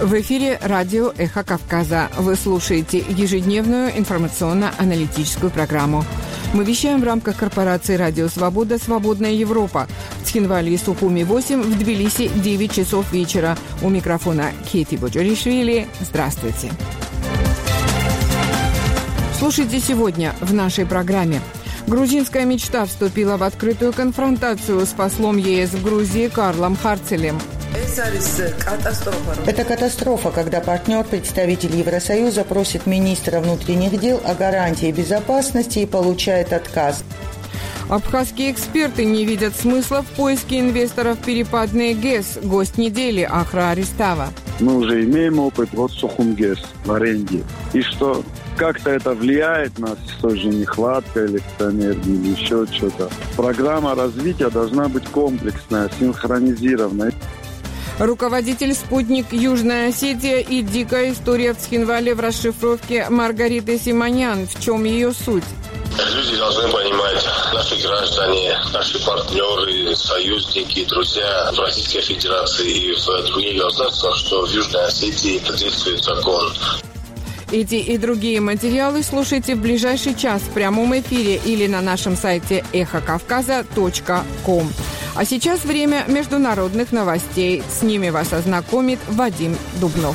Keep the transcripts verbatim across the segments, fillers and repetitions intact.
В эфире радио «Эхо Кавказа». Вы слушаете ежедневную информационно-аналитическую программу. Мы вещаем в рамках корпорации «Радио Свобода. Свободная Европа». В Цхинвале и Сухуми восемь, в Тбилиси девять часов вечера. У микрофона Кейти Боджоришвили. Здравствуйте. Слушайте сегодня в нашей программе. Грузинская мечта вступила в открытую конфронтацию с послом ЕС в Грузии Карлом Харцелем. Это катастрофа, когда партнер, представитель Евросоюза, просит министра внутренних дел о гарантии безопасности и получает отказ. Абхазские эксперты не видят смысла в поиске инвесторов перепадной ГЭС. Гость недели Ахра Аристава. Мы уже имеем опыт вот Сухумгес в аренде. И что как-то это влияет на той же нехватка электроэнергии или еще что-то. Программа развития должна быть комплексная, синхронизированная. Руководитель «Спутник Южная Осетия» и «Дикая история» в Цхинвале в расшифровке Маргариты Симонян. В чем ее суть? Люди должны понимать, наши граждане, наши партнеры, союзники, друзья в Российской Федерации и в других государствах, что в Южной Осетии действует закон. Эти и другие материалы слушайте в ближайший час в прямом эфире или на нашем сайте эхо кавказа точка ком. А сейчас время международных новостей. С ними вас ознакомит Вадим Дубнов.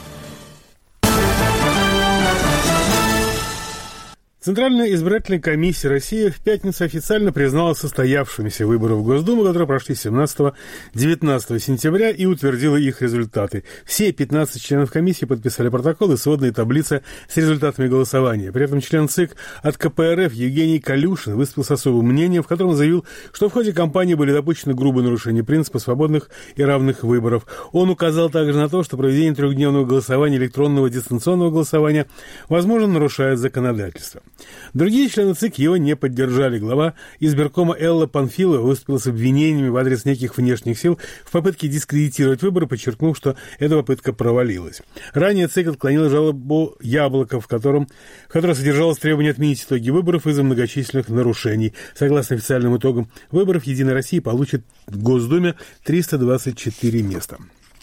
Центральная избирательная комиссия России в пятницу официально признала состоявшимися выборы в Госдуму, которые прошли семнадцатого-девятнадцатого сентября, и утвердила их результаты. Все пятнадцать членов комиссии подписали протокол и сводные таблицы с результатами голосования. При этом член ЦИК от ка пэ эр эф Евгений Калюшин выступил с особым мнением, в котором заявил, что в ходе кампании были допущены грубые нарушения принципа свободных и равных выборов. Он указал также на то, что проведение трехдневного голосования, электронного дистанционного голосования, возможно, нарушает законодательство. Другие члены ЦИК его не поддержали. Глава избиркома Элла Панфилова выступила с обвинениями в адрес неких внешних сил в попытке дискредитировать выборы, подчеркнув, что эта попытка провалилась. Ранее ЦИК отклонил жалобу Яблоко, в, котором, в которой содержалось требование отменить итоги выборов из-за многочисленных нарушений. Согласно официальным итогам выборов, «Единая Россия» получит в Госдуме триста двадцать четыре места.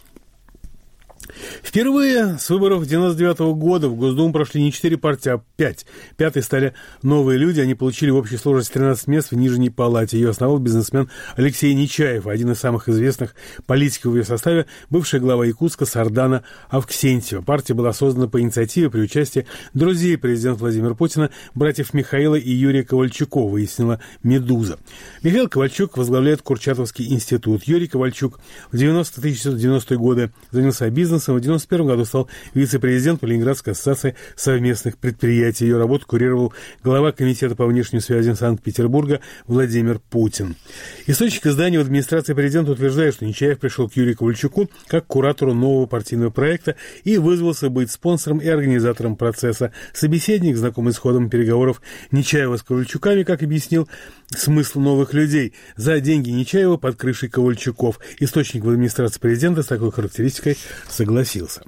Впервые с выборов девяносто девятого года в Госдуму прошли не четыре партии, а пять. Пятой стали новые люди. Они получили в общей сложности тринадцать мест в Нижней Палате. Ее основал бизнесмен Алексей Нечаев, один из самых известных политиков в ее составе, бывшая глава Якутска Сардана Авксентьева. Партия была создана по инициативе при участии друзей президента Владимира Путина, братьев Михаила и Юрия Ковальчуков, выяснила «Медуза». Михаил Ковальчук возглавляет Курчатовский институт. Юрий Ковальчук в девяностые тысяча девятьсот девяностые годы занялся бизнесом. В девяносто первом году стал вице-президентом Ленинградской ассоциации совместных предприятий. Ее работу курировал глава комитета по внешним связям Санкт-Петербурга Владимир Путин. Источник издания в администрации президента утверждает, что Нечаев пришел к Юрию Ковальчуку как к куратору нового партийного проекта и вызвался быть спонсором и организатором процесса. Собеседник, знакомый с ходом переговоров Нечаева с Ковальчуками, как объяснил смысл новых людей, за деньги Нечаева под крышей Ковальчуков. Источник в администрации президента с такой характеристикой согласился.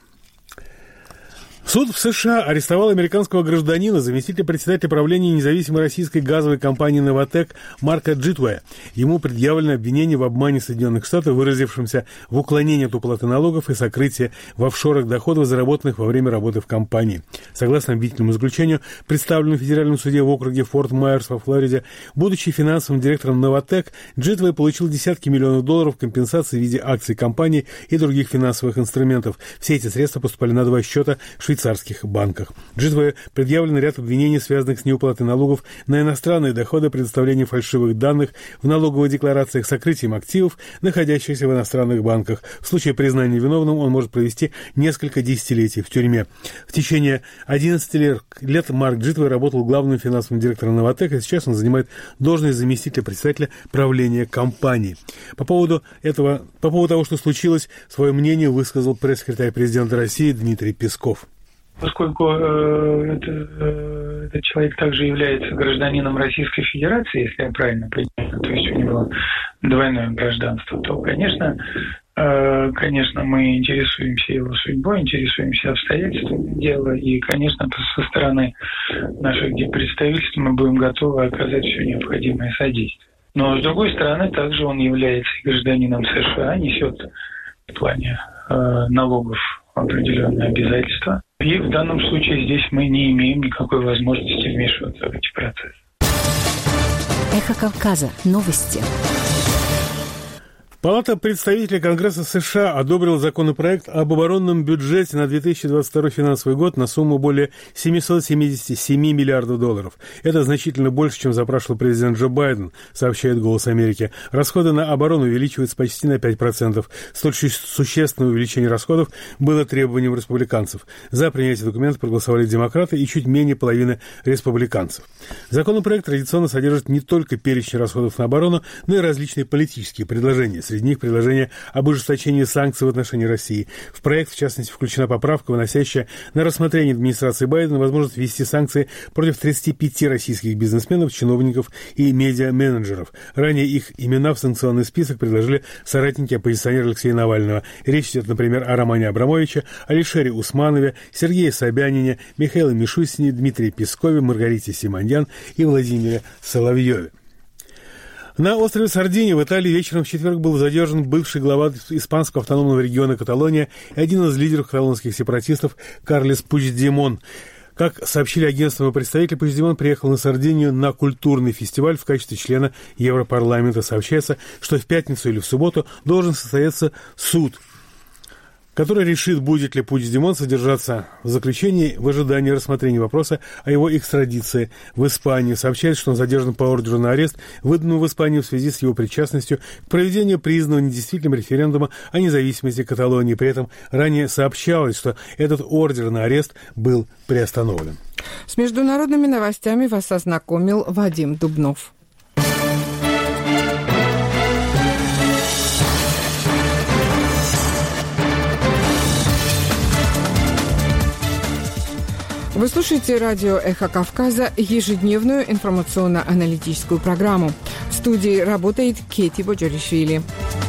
Суд в США арестовал американского гражданина, заместителя председателя правления независимой российской газовой компании «Новотек» Марка Джитвея. Ему предъявлено обвинение в обмане Соединенных Штатов, выразившемся в уклонении от уплаты налогов и сокрытии в офшорах доходов, заработанных во время работы в компании. Согласно обвинительному заключению, представленному в федеральном суде в округе Форт Майерс во Флориде, будучи финансовым директором «Новотек», Джитвей получил десятки миллионов долларов компенсации в виде акций компании и других финансовых инструментов. Все эти средства поступали на два счета в швейцарских банках. Джитвею предъявлен ряд обвинений, связанных с неуплатой налогов на иностранные доходы, предоставлением фальшивых данных в налоговых декларациях, сокрытием активов, находящихся в иностранных банках. В случае признания виновным он может провести несколько десятилетий в тюрьме. В течение одиннадцати лет Марк Джитвей работал главным финансовым директором «Новотек», и сейчас он занимает должность заместителя председателя правления компании. По поводу этого, по поводу того, что случилось, свое мнение высказал пресс-секретарь президента России Дмитрий Песков. Поскольку э, это, э, этот человек также является гражданином Российской Федерации, если я правильно понимаю, то есть у него двойное гражданство, то, конечно, э, конечно, мы интересуемся его судьбой, интересуемся обстоятельствами дела, и, конечно, со стороны наших представительств мы будем готовы оказать все необходимое содействие. Но, с другой стороны, также он является гражданином США, несет в плане э, налогов определенные обязательства. И в данном случае здесь мы не имеем никакой возможности вмешиваться в эти процессы. Эхо Кавказа. Новости. Палата представителей Конгресса США одобрила законопроект об оборонном бюджете на две тысячи двадцать второй финансовый год на сумму более семьсот семьдесят семь миллиардов долларов. Это значительно больше, чем запрашивал президент Джо Байден, сообщает «Голос Америки». Расходы на оборону увеличиваются почти на пять процентов. Столь существенное увеличение расходов было требованием республиканцев. За принятие документа проголосовали демократы и чуть менее половины республиканцев. Законопроект традиционно содержит не только перечень расходов на оборону, но и различные политические предложения. Среди них предложение об ужесточении санкций в отношении России. В проект, в частности, включена поправка, выносящая на рассмотрение администрации Байдена возможность ввести санкции против тридцати пяти российских бизнесменов, чиновников и медиа-менеджеров. Ранее их имена в санкционный список предложили соратники оппозиционера Алексея Навального. Речь идет, например, о Романе Абрамовиче, Алишере Усманове, Сергее Собянине, Михаиле Мишустине, Дмитрии Пескове, Маргарите Симоньян и Владимире Соловьеве. На острове Сардиния в Италии вечером в четверг был задержан бывший глава испанского автономного региона Каталония и один из лидеров каталонских сепаратистов Карлес Пучдемон. Как сообщили агентству представители, Пучдемон приехал на Сардинию на культурный фестиваль в качестве члена Европарламента. Сообщается, что в пятницу или в субботу должен состояться суд, который решит, будет ли Пучдемон содержаться в заключении в ожидании рассмотрения вопроса о его экстрадиции в Испанию. Сообщается, что он задержан по ордеру на арест, выданному в Испанию в связи с его причастностью к проведению признанного недействительным референдума о независимости Каталонии. При этом ранее сообщалось, что этот ордер на арест был приостановлен. С международными новостями вас ознакомил Вадим Дубнов. Вы слушаете радио «Эхо Кавказа», ежедневную информационно-аналитическую программу. В студии работает Кети Боджоришвили.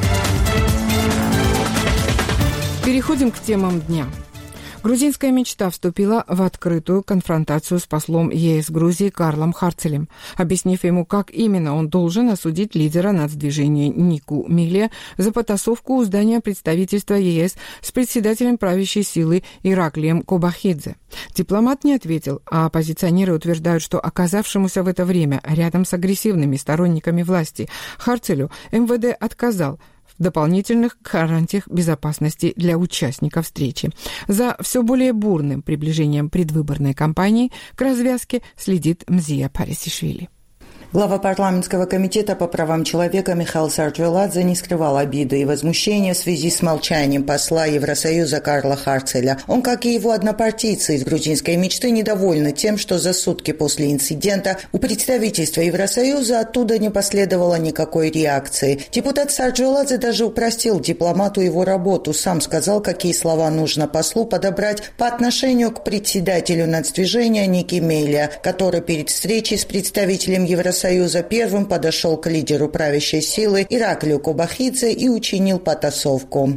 Переходим к темам дня. Грузинская мечта вступила в открытую конфронтацию с послом ЕС Грузии Карлом Харцелем, объяснив ему, как именно он должен осудить лидера нацдвижения Нику Миле за потасовку у здания представительства ЕС с председателем правящей силы Ираклием Кобахидзе. Дипломат не ответил, а оппозиционеры утверждают, что оказавшемуся в это время рядом с агрессивными сторонниками власти Харцелю эм вэ дэ отказал в дополнительных гарантиях безопасности для участников встречи. За все более бурным приближением предвыборной кампании к развязке следит Мзия Парисишвили. Глава парламентского комитета по правам человека Михаил Сарджеладзе не скрывал обиды и возмущения в связи с молчанием посла Евросоюза Карла Харцеля. Он, как и его однопартийцы из грузинской мечты, недовольны тем, что за сутки после инцидента у представительства Евросоюза оттуда не последовало никакой реакции. Депутат Сарджеладзе даже упростил дипломату его работу, сам сказал, какие слова нужно послу подобрать по отношению к председателю нацдвижения Ники Меле, который перед встречей с представителем Евросоюза Союза первым подошел к лидеру правящей силы Ираклию Кобахидзе и учинил потасовку.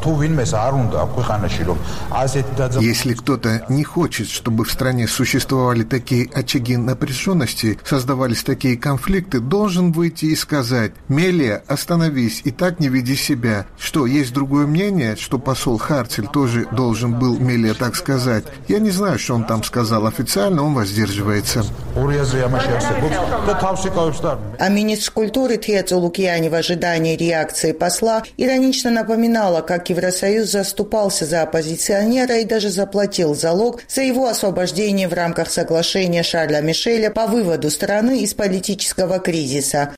Если кто-то не хочет, чтобы в стране существовали такие очаги напряженности, создавались такие конфликты, должен выйти и сказать: «Мелия, остановись и так не веди себя». Что, есть другое мнение, что посол Харцель тоже должен был Мелия так сказать? Я не знаю, что он там сказал. Официально он воздерживается. А министр культуры Тхецо Лукьяни в ожидании реакции посла иронично напоминала, как Евросоюз заступался за оппозиционера и даже заплатил залог за его освобождение в рамках соглашения Шарля Мишеля по выводу страны из политического кризиса.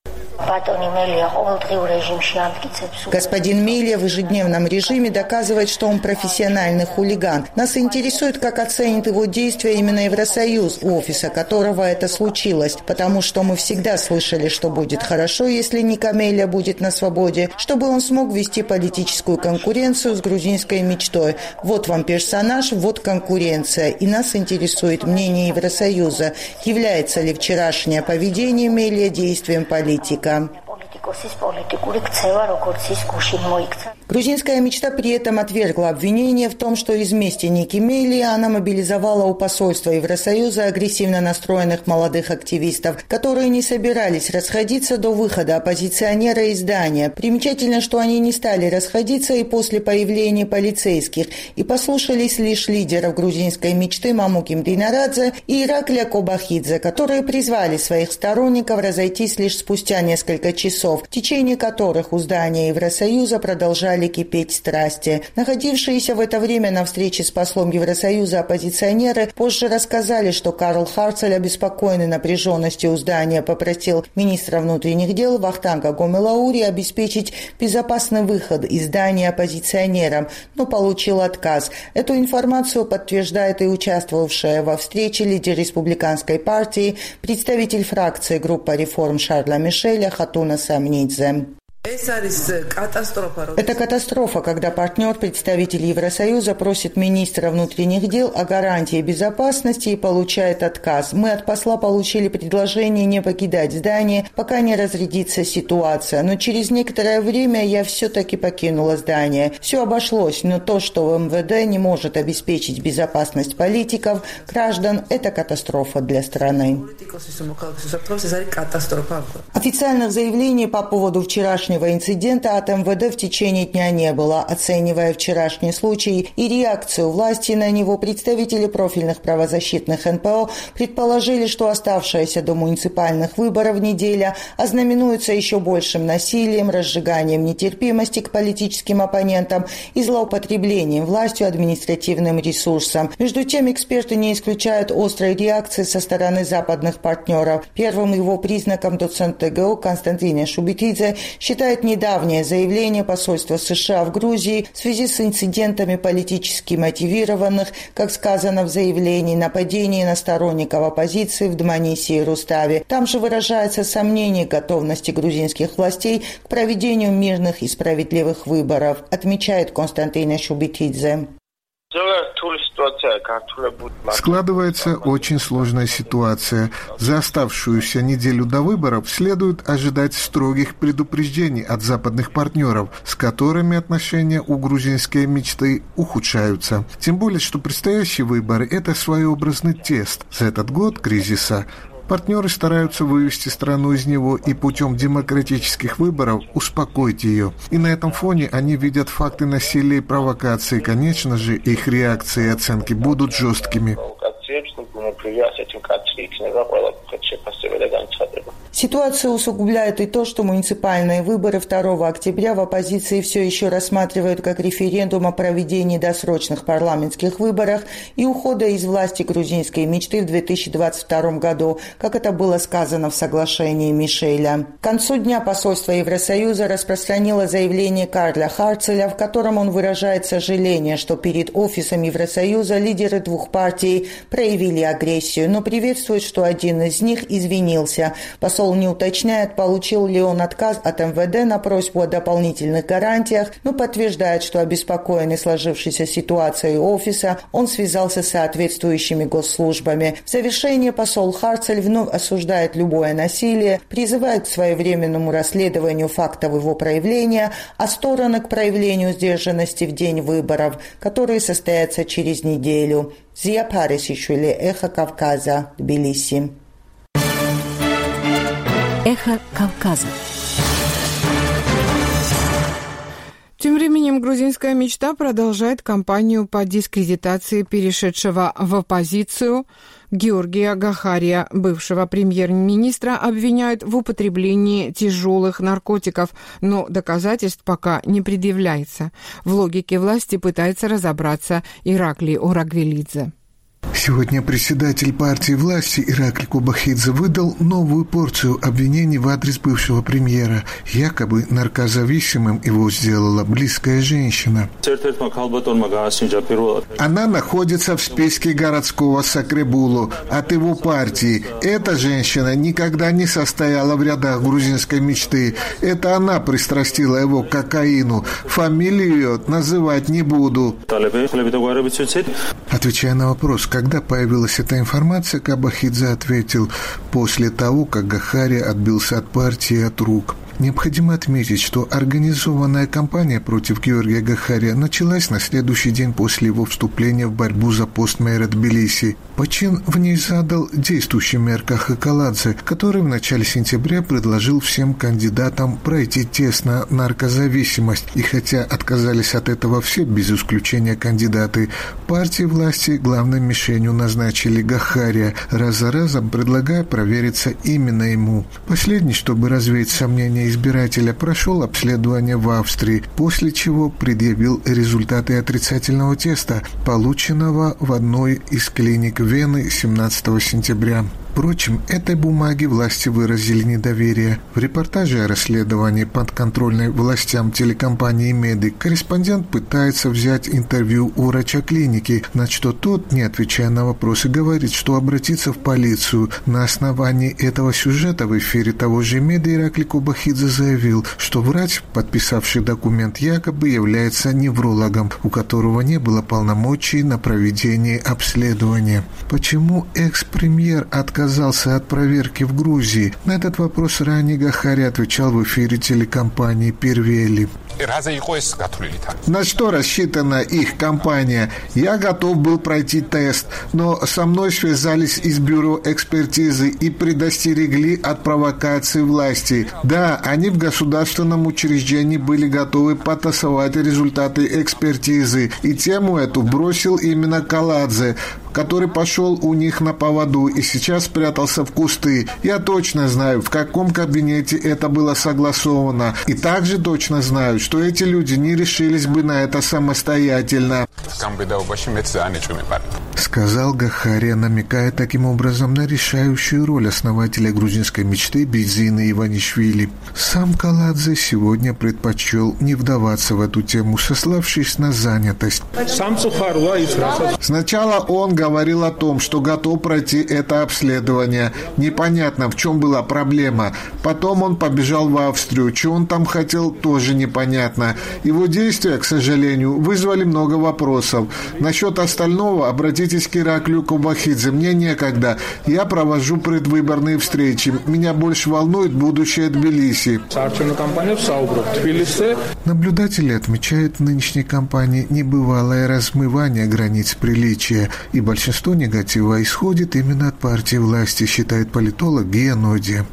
Господин Мелия в ежедневном режиме доказывает, что он профессиональный хулиган. Нас интересует, как оценит его действия именно Евросоюз, у офиса которого это случилось, потому что мы всегда слышали, что будет хорошо, если Ника Мелия будет на свободе, чтобы он смог вести политическую конкуренцию с грузинской мечтой. Вот вам персонаж, вот конкуренция. И нас интересует мнение Евросоюза. Является ли вчерашнее поведение Мелия действием политика? Грузинская мечта при этом отвергла обвинение в том, что из мести Ники Мелии она мобилизовала у посольства Евросоюза агрессивно настроенных молодых активистов, которые не собирались расходиться до выхода оппозиционера из здания. Примечательно, что они не стали расходиться и после появления полицейских, и послушались лишь лидеров грузинской мечты Мамуки Мдинарадзе и Ираклия Кобахидзе, которые призвали своих сторонников разойтись лишь спустя несколько часов, в течение которых у здания Евросоюза продолжали кипеть страсти. Находившиеся в это время на встрече с послом Евросоюза оппозиционеры позже рассказали, что Карл Харцель, обеспокоенный напряженностью у здания, попросил министра внутренних дел Вахтанга Гомелаури обеспечить безопасный выход из здания оппозиционерам, но получил отказ. Эту информацию подтверждает и участвовавшая во встрече лидер республиканской партии, представитель фракции группа реформ Шарля Мишеля Хатуна Самнидзе. Это катастрофа, когда партнер, представитель Евросоюза, просит министра внутренних дел о гарантии безопасности и получает отказ. Мы от посла получили предложение не покидать здание, пока не разрядится ситуация. Но через некоторое время я все-таки покинула здание. Все обошлось, но то, что МВД не может обеспечить безопасность политиков, граждан, это катастрофа для страны. Официальных заявлений по поводу вчерашнего инцидента от МВД в течение дня не было. Оценивая вчерашний случай и реакцию власти на него, представители профильных правозащитных эн пэ о предположили, что оставшаяся до муниципальных выборов неделя ознаменуется еще большим насилием, разжиганием нетерпимости к политическим оппонентам и злоупотреблением властью административным ресурсом. Между тем, эксперты не исключают острой реакции со стороны западных партнеров. Первым его признаком доцент тэ гэ о Константин Шубетидзе считает недавнее заявление посольства США в Грузии в связи с инцидентами политически мотивированных, как сказано в заявлении, нападений на сторонников оппозиции в Дманисе и Руставе. Там же выражается сомнение готовности грузинских властей к проведению мирных и справедливых выборов, отмечает Константин Шубетидзе. Складывается очень сложная ситуация. За оставшуюся неделю до выборов следует ожидать строгих предупреждений от западных партнеров, с которыми отношения у грузинской мечты ухудшаются. Тем более, что предстоящие выборы – это своеобразный тест за этот год кризиса. Партнеры стараются вывести страну из него и путем демократических выборов успокоить ее. И на этом фоне они видят факты насилия и провокации. Конечно же, их реакции и оценки будут жесткими. Ситуацию усугубляет и то, что муниципальные выборы второго октября в оппозиции все еще рассматривают как референдум о проведении досрочных парламентских выборах и ухода из власти грузинской мечты в две тысячи двадцать втором году, как это было сказано в соглашении Мишеля. К концу дня посольство Евросоюза распространило заявление Карля Харцеля, в котором он выражает сожаление, что перед офисом Евросоюза лидеры двух партий проявили агрессию, но приветствует, что один из них извинился. Посол не уточняет, получил ли он отказ от эм вэ дэ на просьбу о дополнительных гарантиях, но подтверждает, что обеспокоенный сложившейся ситуацией офиса, он связался с соответствующими госслужбами. В завершение посол Харцель вновь осуждает любое насилие, призывает к своевременному расследованию фактов его проявления, а стороны к проявлению сдержанности в день выборов, которые состоятся через неделю. Зия Парисишвили, Эхо Кавказа, Тбилиси. Эхо Кавказа. Тем временем грузинская мечта продолжает кампанию по дискредитации перешедшего в оппозицию Георгия Гахария. Бывшего премьер-министра обвиняют в употреблении тяжелых наркотиков, но доказательств пока не предъявляется. В логике власти пытается разобраться Ираклий Орагвелидзе. Сегодня председатель партии власти Ираклий Кобахидзе выдал новую порцию обвинений в адрес бывшего премьера. Якобы наркозависимым его сделала близкая женщина. Она находится в списке городского Сакребулу от его партии. Эта женщина никогда не состояла в рядах грузинской мечты. Это она пристрастила его к кокаину. Фамилию ее называть не буду. Отвечая на вопрос, когда появилась эта информация, Кобахидзе ответил: после того, как Гахария отбился от партии и от рук. Необходимо отметить, что организованная кампания против Георгия Гахария началась на следующий день после его вступления в борьбу за пост мэра Тбилиси. Почин в ней задал действующий мэр Каха Каладзе, который в начале сентября предложил всем кандидатам пройти тест на наркозависимость. И хотя отказались от этого все, без исключения кандидаты, партии власти главной мишенью назначили Гахария, раз за разом предлагая провериться именно ему. Последний, чтобы развеять сомнения избирателя, прошел обследование в Австрии, после чего предъявил результаты отрицательного теста, полученного в одной из клиник Вены семнадцатого сентября. Впрочем, этой бумаге власти выразили недоверие. В репортаже о расследовании подконтрольной властям телекомпании «Медик» корреспондент пытается взять интервью у врача клиники, на что тот, не отвечая на вопросы, говорит, что обратиться в полицию. На основании этого сюжета в эфире того же «Меда» Ираклий Кобахидзе заявил, что врач, подписавший документ, якобы является неврологом, у которого не было полномочий на проведение обследования. Почему экс-премьер отказался отказался от проверки в Грузии? На этот вопрос ранее Гахари отвечал в эфире телекомпании «Первели». На что рассчитана их кампания? Я готов был пройти тест, но со мной связались из бюро экспертизы и предостерегли от провокации власти. Да, они в государственном учреждении были готовы потасовать результаты экспертизы, и тему эту бросил именно Каладзе, который пошел у них на поводу и сейчас спрятался в кусты. Я точно знаю, в каком кабинете это было согласовано. И также точно знаю, что эти люди не решились бы на это самостоятельно. Сказал Гахария, намекая таким образом на решающую роль основателя грузинской мечты Бизины Иванишвили. Сам Каладзе сегодня предпочел не вдаваться в эту тему, сославшись на занятость. Сначала он говорил о том, что готов пройти это обследование. Непонятно, в чем была проблема. Потом он побежал в Австрию. Что он там хотел, тоже непонятно. Его действия, к сожалению, вызвали много вопросов. Насчет остального обратитесь к Ираклию Кобахидзе. Мне некогда. Я провожу предвыборные встречи. Меня больше волнует будущее Тбилиси. Наблюдатели отмечают в нынешней кампании небывалое размывание границ приличия, и большинство негатива исходит именно от партии власти, считает политолог Гия Ноди.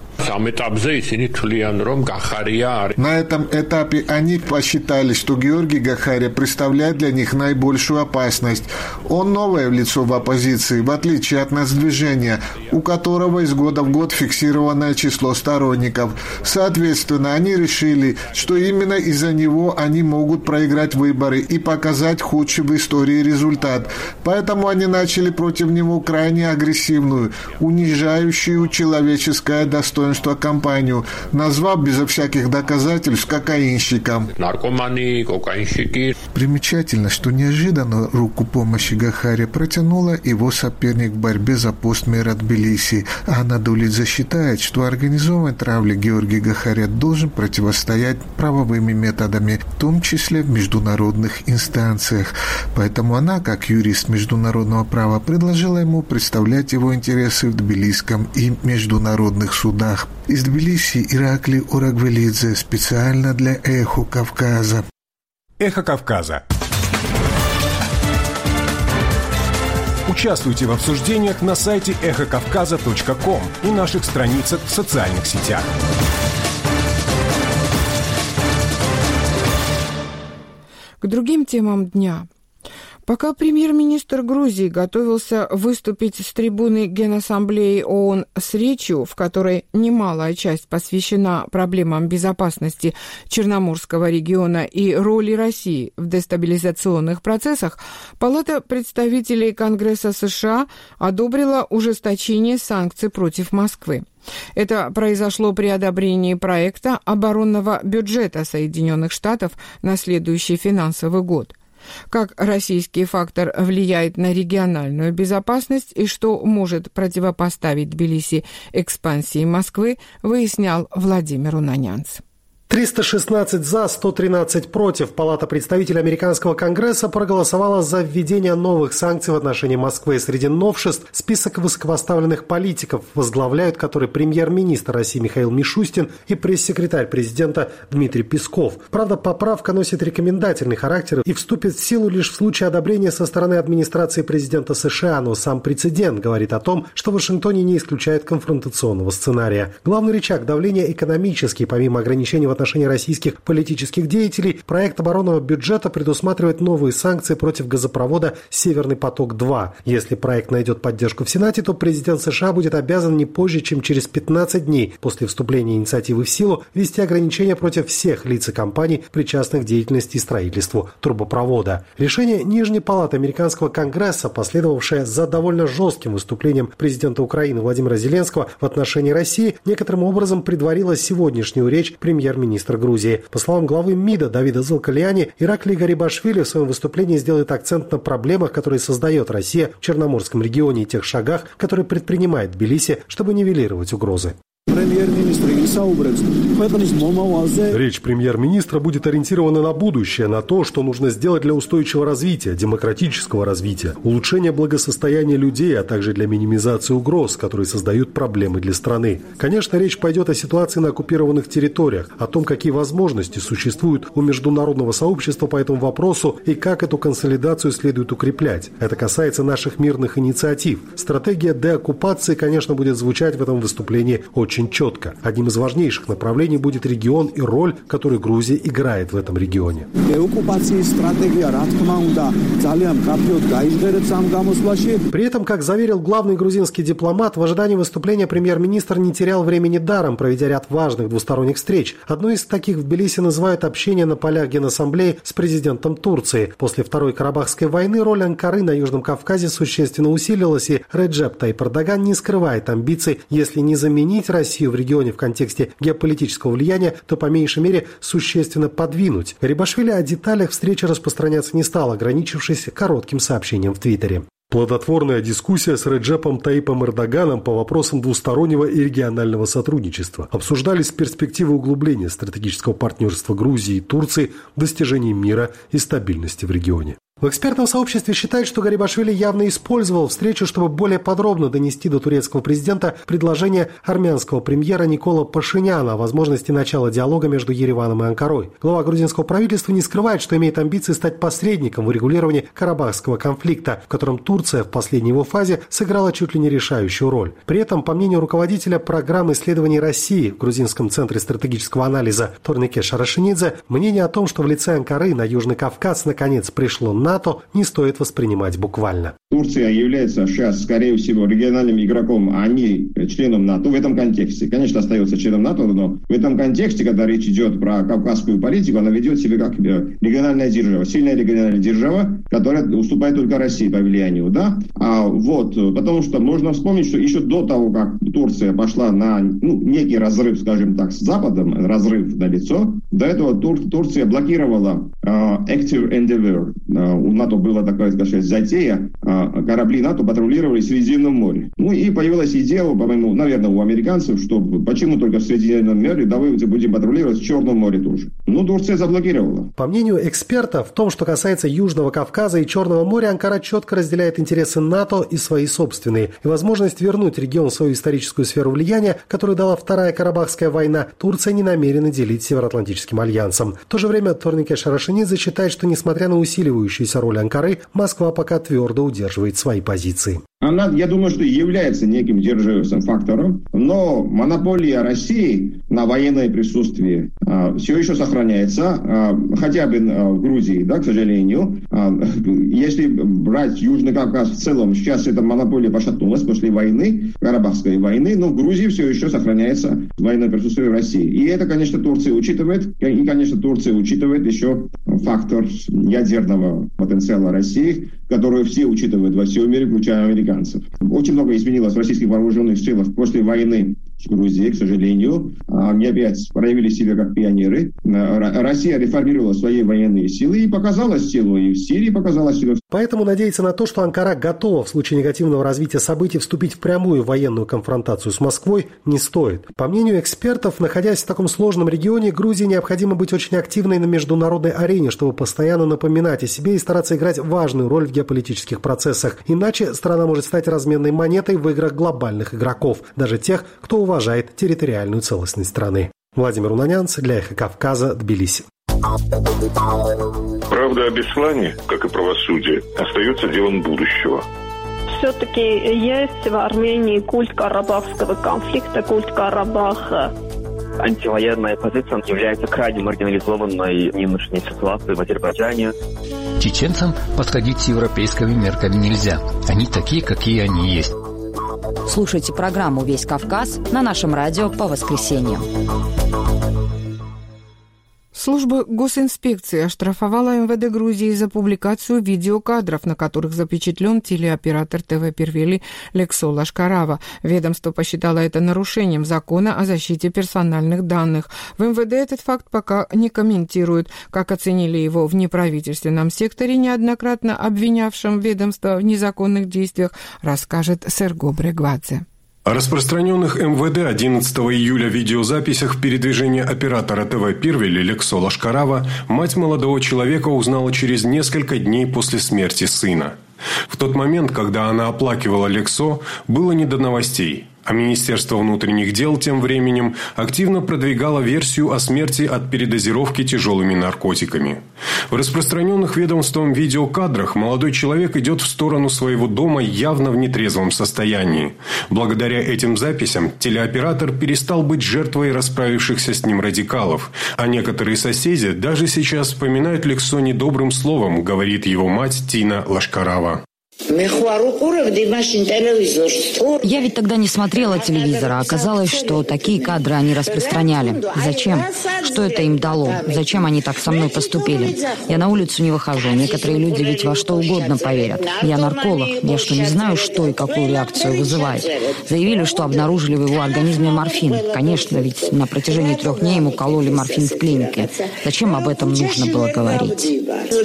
На этом этапе они посчитали, что Георгий Гахария представляет для них наибольшую опасность. Он новое лицо в оппозиции, в отличие от Нацдвижения, у которого из года в год фиксированное число сторонников. Соответственно, они решили, что именно из-за него они могут проиграть выборы и показать худший в истории результат. Поэтому они начали против него крайне агрессивную, унижающую человеческое достоинство кампанию, назвав безо всяких доказательств кокаинщиком. Наркоманы, кокаинщики. Примечательно, что неожиданно руку помощи Гахария протянула его соперник в борьбе за пост мэра Тбилиси. Анадолидзе считает, что организованной травле Георгий Гахария должен противостоять правовыми методами, в том числе в международных инстанциях. Поэтому она, как юрист международного права, предложила ему представлять его интересы в тбилисском и международных судах. Из Тбилиси Ираклий Орагвелидзе специально для «Эхо Кавказа». «Эхо Кавказа». Участвуйте в обсуждениях на сайте эхо кавказа точка ком и наших страницах в социальных сетях. К другим темам дня. Пока премьер-министр Грузии готовился выступить с трибуны Генассамблеи ООН с речью, в которой немалая часть посвящена проблемам безопасности Черноморского региона и роли России в дестабилизационных процессах, Палата представителей Конгресса США одобрила ужесточение санкций против Москвы. Это произошло при одобрении проекта оборонного бюджета Соединенных Штатов на следующий финансовый год. Как российский фактор влияет на региональную безопасность и что может противопоставить Тбилиси экспансии Москвы, выяснял Владимир Унанянц. триста шестнадцать за, сто тринадцать против. Палата представителей американского Конгресса проголосовала за введение новых санкций в отношении Москвы. Среди новшеств список высокопоставленных политиков, возглавляют который премьер-министр России Михаил Мишустин и пресс-секретарь президента Дмитрий Песков. Правда, поправка носит рекомендательный характер и вступит в силу лишь в случае одобрения со стороны администрации президента США, но сам прецедент говорит о том, что в Вашингтоне не исключает конфронтационного сценария. Главный рычаг давления экономический. Помимо ограничений в отношении российских политических деятелей, проект оборонного бюджета предусматривает новые санкции против газопровода «Северный поток-два». Если проект найдет поддержку в Сенате, то президент США будет обязан не позже, чем через пятнадцать дней после вступления инициативы в силу ввести ограничения против всех лиц и компаний, причастных к деятельности и строительству трубопровода. Решение Нижней палаты американского Конгресса, последовавшее за довольно жестким выступлением президента Украины Владимира Зеленского в отношении России, некоторым образом предварило сегодняшнюю речь премьер-министра Грузии. По словам главы МИДа Давида Зылкаляни, Ираклий Гарибашвили в своем выступлении сделает акцент на проблемах, которые создает Россия в Черноморском регионе, и тех шагах, которые предпринимает Тбилиси, чтобы нивелировать угрозы. Речь премьер-министра будет ориентирована на будущее, на то, что нужно сделать для устойчивого развития, демократического развития, улучшения благосостояния людей, а также для минимизации угроз, которые создают проблемы для страны. Конечно, речь пойдет о ситуации на оккупированных территориях, о том, какие возможности существуют у международного сообщества по этому вопросу и как эту консолидацию следует укреплять. Это касается наших мирных инициатив. Стратегия деоккупации, конечно, будет звучать в этом выступлении очень четко. Одним из важнейших направлений будет регион и роль, которую Грузия играет в этом регионе. При этом, как заверил главный грузинский дипломат, в ожидании выступления премьер-министр не терял времени даром, проведя ряд важных двусторонних встреч. Одной из таких в Тбилиси называют общение на полях Генассамблеи с президентом Турции. После Второй Карабахской войны роль Анкары на Южном Кавказе существенно усилилась, и Реджеп Тайип Эрдоган не скрывает амбиций, если не заменить Россию в регионе в контексте геополитического влияния, то по меньшей мере существенно подвинуть. Гарибашвили о деталях встречи распространяться не стал, ограничившись коротким сообщением в Твиттере. Плодотворная дискуссия с Реджепом Таипом Эрдоганом по вопросам двустороннего и регионального сотрудничества. Обсуждались перспективы углубления стратегического партнерства Грузии и Турции в достижении мира и стабильности в регионе. В экспертном сообществе считают, что Гарибашвили явно использовал встречу, чтобы более подробно донести до турецкого президента предложение армянского премьера Никола Пашиняна о возможности начала диалога между Ереваном и Анкарой. Глава грузинского правительства не скрывает, что имеет амбиции стать посредником в урегулировании карабахского конфликта, в котором Турция в последней его фазе сыграла чуть ли не решающую роль. При этом, по мнению руководителя программы исследований России в Грузинском центре стратегического анализа Торнике Шарашинидзе, мнение о том, что в лице Анкары на Южный Кавказ наконец пришло на НАТО, не стоит воспринимать буквально. Турция является сейчас, скорее всего, региональным игроком, а не членом НАТО в этом контексте. Конечно, остается членом НАТО, но в этом контексте, когда речь идет про кавказскую политику, она ведет себя как региональная держава, сильная региональная держава, которая уступает только России по влиянию, да? А вот, потому что можно вспомнить, что еще до того, как Турция пошла на ну, некий разрыв, скажем так, с Западом, разрыв на лицо, до этого Тур, Турция блокировала uh, Active Endeavour. Uh, у НАТО была такая, скажем, затея, uh, корабли НАТО патрулировали в Средиземном море. Ну и появилась идея, по-моему, наверное, у американцев, что почему только в Средиземном море, давайте будем патрулировать в Черном море тоже. Ну, Турция заблокировала. По мнению экспертов, в том, что касается Южного Кавказа и Черного моря, Анкара четко разделяет интересы НАТО и свои собственные. И возможность вернуть регион в свою историческую сферу влияния, которую дала Вторая Карабахская война, Турция не намерена делить с Североатлантическим альянсом. В то же время Торнике Шарашинидзе считает, что несмотря на усиливающуюся роль Анкары, Москва пока твердо удерживает свои позиции. Она, я думаю, что является неким держащим фактором, но монополия России на военное присутствие а, все еще сохраняется, а, хотя бы а, в Грузии, да, к сожалению. А, если брать Южный Кавказ в целом, сейчас эта монополия пошатнулась после войны, Карабахской войны, но в Грузии все еще сохраняется военное присутствие России. И это, конечно, Турция учитывает, и, конечно, Турция учитывает еще фактор ядерного потенциала России, которую все учитывают во всем мире, включая американцев. Очень много изменилось в российских вооруженных силах после войны Грузии, к сожалению. Они опять проявили себя как пионеры. Россия реформировала свои военные силы и показала силу, и в Сирии показала силу. Поэтому надеяться на то, что Анкара готова в случае негативного развития событий вступить в прямую военную конфронтацию с Москвой, не стоит. По мнению экспертов, находясь в таком сложном регионе, Грузии необходимо быть очень активной на международной арене, чтобы постоянно напоминать о себе и стараться играть важную роль в геополитических процессах. Иначе страна может стать разменной монетой в играх глобальных игроков, даже тех, кто уважает территориальную целостность страны. Владимир Унанянц для «Эхо Кавказа», Тбилиси. Правда о Беслане, как и правосудие, остается делом будущего. Все-таки есть в Армении культ карабахского конфликта, культ Карабаха. Антивоенная позиция является крайне маргинализованной в нынешней ситуации в Азербайджане. Чеченцам подходить с европейскими мерками нельзя. Они такие, какие они есть. Слушайте программу «Весь Кавказ» на нашем радио по воскресеньям. Служба госинспекции оштрафовала эм вэ дэ Грузии за публикацию видеокадров, на которых запечатлен телеоператор ТВ Первели Лексо Лашкарава. Ведомство посчитало это нарушением закона о защите персональных данных. В эм вэ дэ этот факт пока не комментируют. Как оценили его в неправительственном секторе, неоднократно обвинявшем ведомство в незаконных действиях, расскажет Серго Брегвадзе. О распространенных эм вэ дэ одиннадцатого июля видеозаписях передвижения оператора ТВ Первели Лексо Лашкарава мать молодого человека узнала через несколько дней после смерти сына. В тот момент, когда она оплакивала Лексо, было не до новостей. А Министерство внутренних дел тем временем активно продвигало версию о смерти от передозировки тяжелыми наркотиками. В распространенных ведомством видеокадрах молодой человек идет в сторону своего дома явно в нетрезвом состоянии. Благодаря этим записям телеоператор перестал быть жертвой расправившихся с ним радикалов, а некоторые соседи даже сейчас вспоминают Лексо недобрым словом, говорит его мать Тина Лашкарава. Я ведь тогда не смотрела телевизора, а оказалось, что такие кадры они распространяли. Зачем? Что это им дало? Зачем они так со мной поступили? Я на улицу не выхожу. Некоторые люди ведь во что угодно поверят. Я нарколог. Я что, не знаю, что и какую реакцию вызывает? Заявили, что обнаружили в его организме морфин. Конечно, ведь на протяжении трех дней ему кололи морфин в клинике. Зачем об этом нужно было говорить?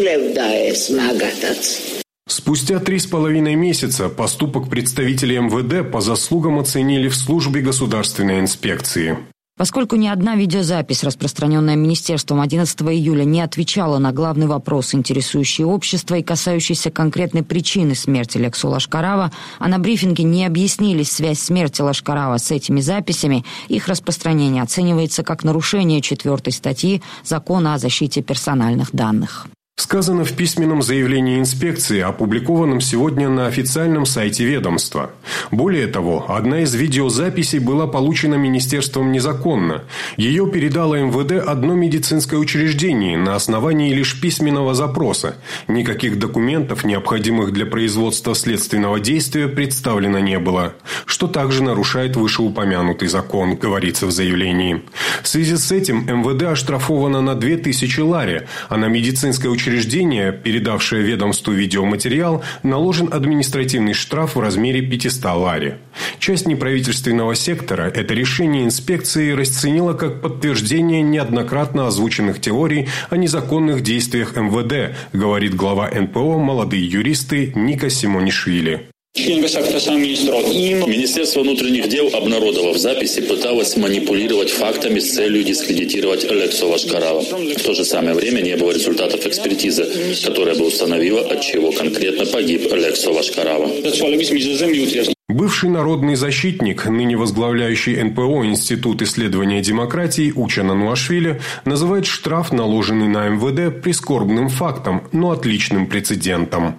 Спустя три с половиной месяца поступок представителей эм вэ дэ по заслугам оценили в службе государственной инспекции. Поскольку ни одна видеозапись, распространенная Министерством одиннадцатого июля, не отвечала на главный вопрос, интересующий общество и касающийся конкретной причины смерти Лексо Лашкарава, а на брифинге не объяснили связь смерти Лашкарава с этими записями, их распространение оценивается как нарушение четвертой статьи Закона о защите персональных данных. Сказано в письменном заявлении инспекции, опубликованном сегодня на официальном сайте ведомства. Более того, одна из видеозаписей была получена министерством незаконно. Ее передало эм вэ дэ одно медицинское учреждение на основании лишь письменного запроса. Никаких документов, необходимых для производства следственного действия, представлено не было. Что также нарушает вышеупомянутый закон, говорится в заявлении. В связи с этим эм вэ дэ оштрафовано на две тысячи лари, а на медицинское учреждение Учреждение, передавшее ведомству видеоматериал, наложен административный штраф в размере пятьсот лари. Часть неправительственного сектора это решение инспекции расценила как подтверждение неоднократно озвученных теорий о незаконных действиях эм вэ дэ, говорит глава эн пэ о «Молодые юристы» Ника Симонишвили. Министерство внутренних дел, обнародовав записи, пыталось манипулировать фактами с целью дискредитировать Лексо Лашкарава. В то же самое время не было результатов экспертизы, которая бы установила, от чего конкретно погиб Лексо Лашкарава. Бывший народный защитник, ныне возглавляющий эн пэ о Институт исследования демократии Учен Ануашвили, называет штраф, наложенный на эм вэ дэ, прискорбным фактом, но отличным прецедентом.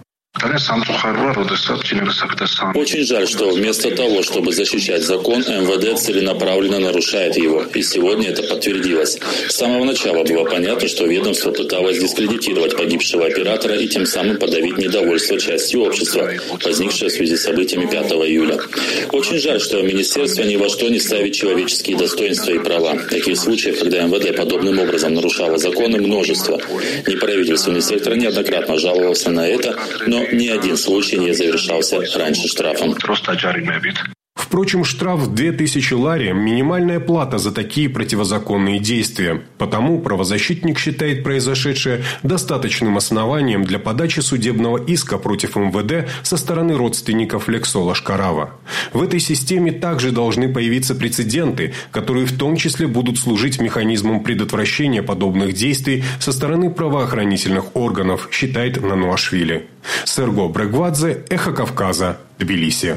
Очень жаль, что вместо того, чтобы защищать закон, эм вэ дэ целенаправленно нарушает его. И сегодня это подтвердилось. С самого начала было понятно, что ведомство пыталось дискредитировать погибшего оператора и тем самым подавить недовольство части общества, возникшее в связи с событиями пятого июля. Очень жаль, что министерство ни во что не ставит человеческие достоинства и права. Таких случаев, когда эм вэ дэ подобным образом нарушало законы, множество. Неправительственный сектор неоднократно жаловался на это, но ни один случай не завершался раньше штрафом. В Впрочем, штраф в две тысячи лари – минимальная плата за такие противозаконные действия. Потому правозащитник считает произошедшее достаточным основанием для подачи судебного иска против эм вэ дэ со стороны родственников Лексо Лашкарава. В этой системе также должны появиться прецеденты, которые в том числе будут служить механизмом предотвращения подобных действий со стороны правоохранительных органов, считает Нануашвили. Серго Брегвадзе, Эхо Кавказа, Тбилиси.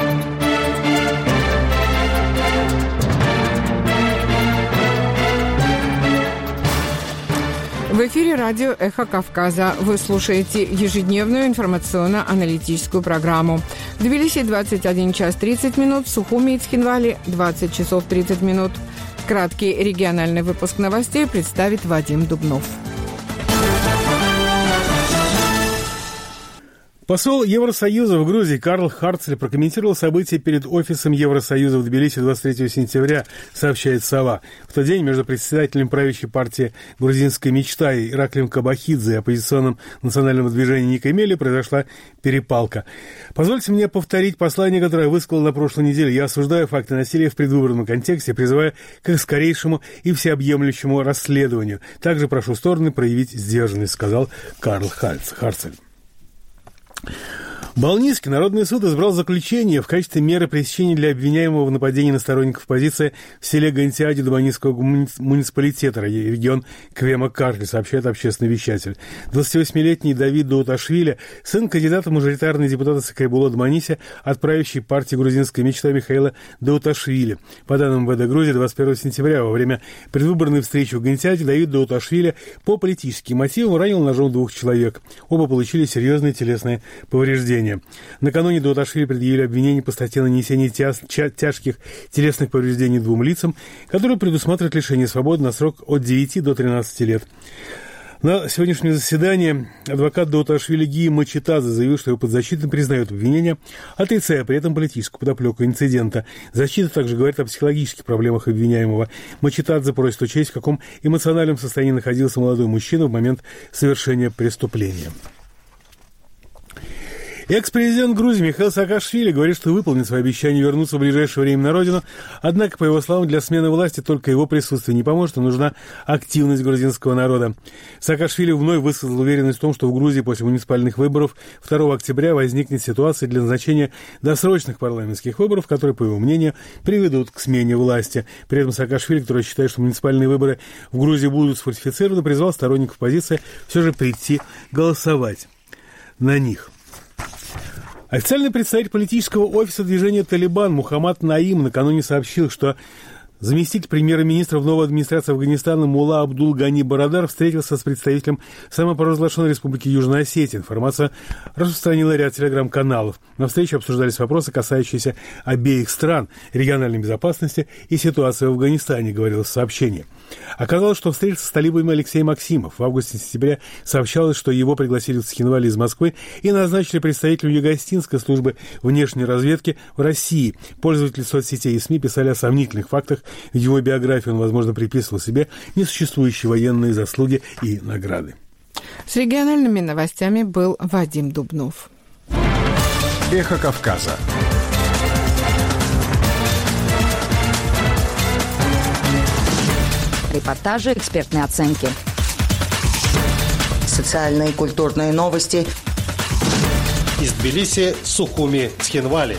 В эфире радио «Эхо Кавказа». Вы слушаете ежедневную информационно-аналитическую программу. В Тбилиси двадцать один час тридцать минут, в Сухуми и Цхинвале двадцать часов тридцать минут. Краткий региональный выпуск новостей представит Вадим Дубнов. Посол Евросоюза в Грузии Карл Харцель прокомментировал события перед офисом Евросоюза в Тбилиси двадцать третьего сентября, сообщает «Сова». В тот день между представителем правящей партии «Грузинская мечта» и Ираклием Кабахидзе и оппозиционным национальным движением Ника Мели произошла перепалка. Позвольте мне повторить послание, которое я высказал на прошлой неделе. Я осуждаю факты насилия в предвыборном контексте, призывая к их скорейшему и всеобъемлющему расследованию. Также прошу стороны проявить сдержанность, сказал Карл Харцель. Балнийский народный суд избрал заключение в качестве меры пресечения для обвиняемого в нападении на сторонников оппозиции в селе Гантиади Дубанийского муниципалитета, регион Квема-Карли, сообщает общественный вещатель. двадцативосьмилетний Давид Дауташвили, сын кандидата в мажоритарные депутаты Сакайбуло Дманиси от правящей партии «Грузинская мечта» Михаила Дауташвили. По данным эм вэ дэ Грузии, двадцать первого сентября во время предвыборной встречи в Гантиади Давид Дауташвили по политическим мотивам ранил ножом двух человек. Оба получили серьезные телесные повреждения. Накануне Дауташвили предъявили обвинение по статье нанесения тя- тя- тяжких телесных повреждений двум лицам, которые предусматривают лишение свободы на срок от девяти до тринадцати лет. На сегодняшнем заседании адвокат Дауташвили Ги Мачитадзе заявил, что его подзащитный признает обвинения, отрицая при этом политическую подоплеку инцидента. Защита также говорит о психологических проблемах обвиняемого. Мачитадзе просит учесть, в каком эмоциональном состоянии находился молодой мужчина в момент совершения преступления. Экс-президент Грузии Михаил Саакашвили говорит, что выполнит свои обещания вернуться в ближайшее время на родину, однако, по его словам, для смены власти только его присутствие не поможет, а нужна активность грузинского народа. Саакашвили вновь высказал уверенность в том, что в Грузии после муниципальных выборов второго октября возникнет ситуация для назначения досрочных парламентских выборов, которые, по его мнению, приведут к смене власти. При этом Саакашвили, который считает, что муниципальные выборы в Грузии будут сфальсифицированы, призвал сторонников оппозиции все же прийти голосовать на них. Официальный представитель политического офиса движения «Талибан» Мухаммад Наим накануне сообщил, что заместитель премьер-министра в новой администрации Афганистана Мулла Абдул Гани Барадар встретился с представителем самопровозглашенной республики Южная Осетия. Информация распространила ряд телеграм-каналов. На встрече обсуждались вопросы, касающиеся обеих стран, региональной безопасности и ситуации в Афганистане, говорилось в сообщении. Оказалось, что встретился с талибами Алексей Максимов. В августе-сентябре сообщалось, что его пригласили в Цхинвале из Москвы и назначили представителем Юго-Осетинской службы внешней разведки в России. Пользователи соцсетей и СМИ писали о сомнительных фактах. В его биографии он, возможно, приписывал себе несуществующие военные заслуги и награды. С региональными новостями был Вадим Дубнов. Эхо Кавказа. Репортажи, экспертные оценки. Социальные и культурные новости. Из Тбилиси, Сухуми, Цхинвали.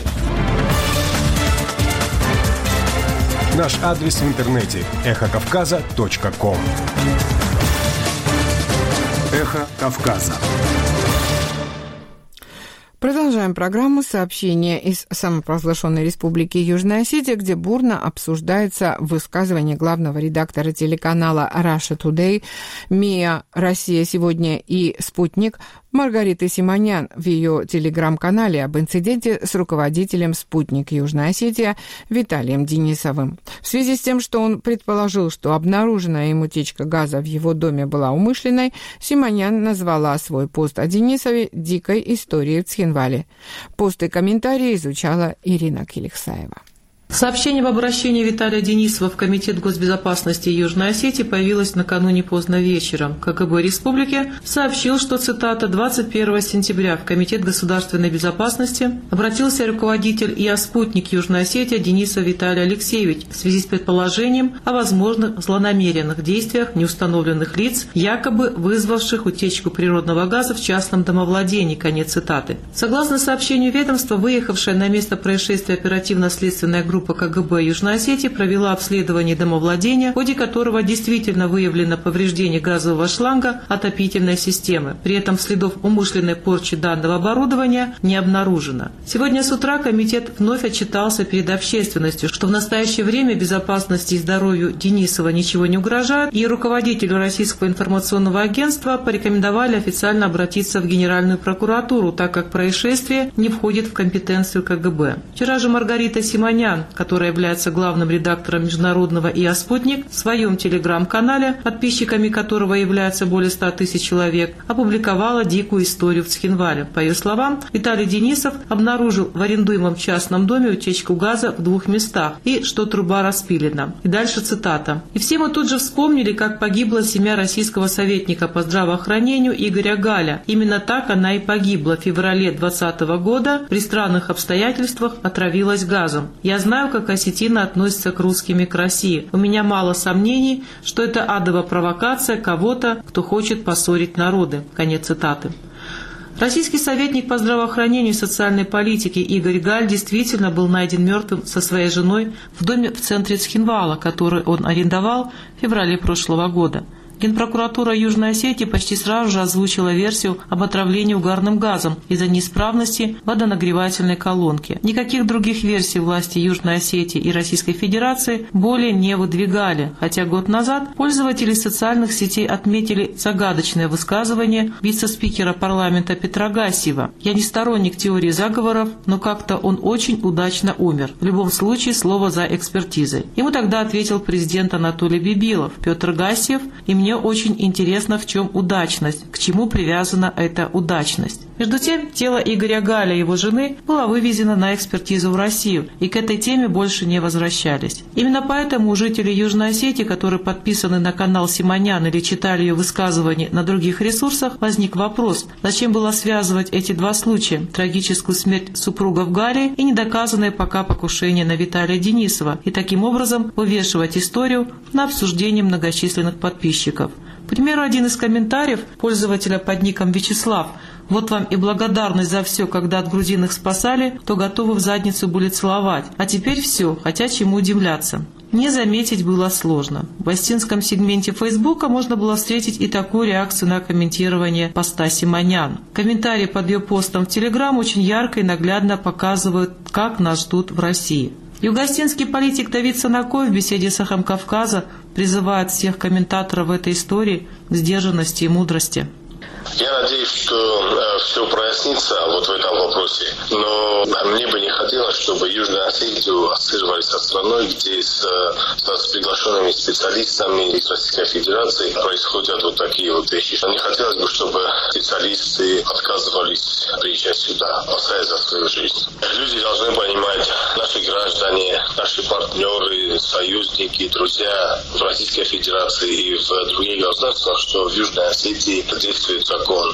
Наш адрес в интернете – эхо кавказа точка ком. Эхо Кавказа. Продолжаем программу. Сообщения из самопровозглашенной республики Южная Осетия, где бурно обсуждается высказывание главного редактора телеканала Russia Today, МИА «Россия сегодня» и «Спутник» Маргариты Симонян в ее телеграм-канале об инциденте с руководителем «Спутник Южная Осетия» Виталием Денисовым. В связи с тем, что он предположил, что обнаруженная им утечка газа в его доме была умышленной, Симонян назвала свой пост о Денисове «Дикой историей в Цхинвале». Пост и комментарии изучала Ирина Киликсаева. Сообщение об обращении Виталия Денисова в Комитет госбезопасности Южной Осетии появилось накануне поздно вечером. КГБ республики сообщил, что, цитата, двадцать первого сентября в Комитет государственной безопасности обратился руководитель ИА «Спутник» Южной Осетии Денисов Виталий Алексеевич в связи с предположением о возможных злонамеренных действиях неустановленных лиц, якобы вызвавших утечку природного газа в частном домовладении. Конец цитаты. Согласно сообщению ведомства, выехавшая на место происшествия оперативно-следственная группа Группа КГБ Южной Осетии провела обследование домовладения, в ходе которого действительно выявлено повреждение газового шланга отопительной системы. При этом следов умышленной порчи данного оборудования не обнаружено. Сегодня с утра комитет вновь отчитался перед общественностью, что в настоящее время безопасности и здоровью Денисова ничего не угрожает, и руководителю Российского информационного агентства порекомендовали официально обратиться в Генеральную прокуратуру, так как происшествие не входит в компетенцию КГБ. Вчера же Маргарита Симонян, которая является главным редактором международного ИА «Спутник», в своем телеграм-канале, подписчиками которого являются более ста тысяч человек, опубликовала дикую историю в Цхинвале. По ее словам, Виталий Денисов обнаружил в арендуемом частном доме утечку газа в двух местах и что труба распилена. И дальше цитата. «И все мы тут же вспомнили, как погибла семья российского советника по здравоохранению Игоря Галя. Именно так она и погибла в феврале двадцатого года, при странных обстоятельствах отравилась газом. Я знаю, как осетины относятся к русским и к России. У меня мало сомнений, что это адова провокация кого-то, кто хочет поссорить народы». Конец цитаты. Российский советник по здравоохранению и социальной политике Игорь Галь действительно был найден мертвым со своей женой в доме в центре Цхинвала, который он арендовал в феврале прошлого года. Генпрокуратура Южной Осетии почти сразу же озвучила версию об отравлении угарным газом из-за неисправности водонагревательной колонки. Никаких других версий власти Южной Осетии и Российской Федерации более не выдвигали, хотя год назад пользователи социальных сетей отметили загадочное высказывание вице-спикера парламента Петра Гассиева. «Я не сторонник теории заговоров, но как-то он очень удачно умер. В любом случае, слово за экспертизой». Ему тогда ответил президент Анатолий Бибилов. «Петр Гассиев, и мне Мне очень интересно, в чем удачность, к чему привязана эта удачность». Между тем, тело Игоря Галя и его жены было вывезено на экспертизу в Россию, и к этой теме больше не возвращались. Именно поэтому у жителей Южной Осетии, которые подписаны на канал Симонян или читали ее высказывания на других ресурсах, возник вопрос, зачем было связывать эти два случая – трагическую смерть супругов Галя и недоказанное пока покушение на Виталия Денисова, и таким образом вывешивать историю на обсуждение многочисленных подписчиков. К примеру, один из комментариев пользователя под ником Вячеслав: «Вот вам и благодарность за все, когда от грузин их спасали, то готовы в задницу были целовать. А теперь все, хотя чему удивляться». Не заметить было сложно. В остинском сегменте Фейсбука можно было встретить и такую реакцию на комментирование поста Симонян. Комментарии под ее постом в Телеграм очень ярко и наглядно показывают, как нас ждут в России. Югостинский политик Давид Санаков в беседе с «Эхом Кавказа» призывает всех комментаторов этой истории к сдержанности и мудрости. Я надеюсь, что э, все прояснится вот в этом вопросе. Но мне бы не хотелось, чтобы Южную Осетию ассоциировали со страной, где с, с приглашенными специалистами из Российской Федерации происходят вот такие вот вещи. Не хотелось бы, чтобы специалисты отказывались приезжать сюда, опасаясь за свою жизнь. Люди должны понимать, наши граждане, наши партнеры, союзники, друзья в Российской Федерации и в других государствах, что в Южной Осетии действует закон,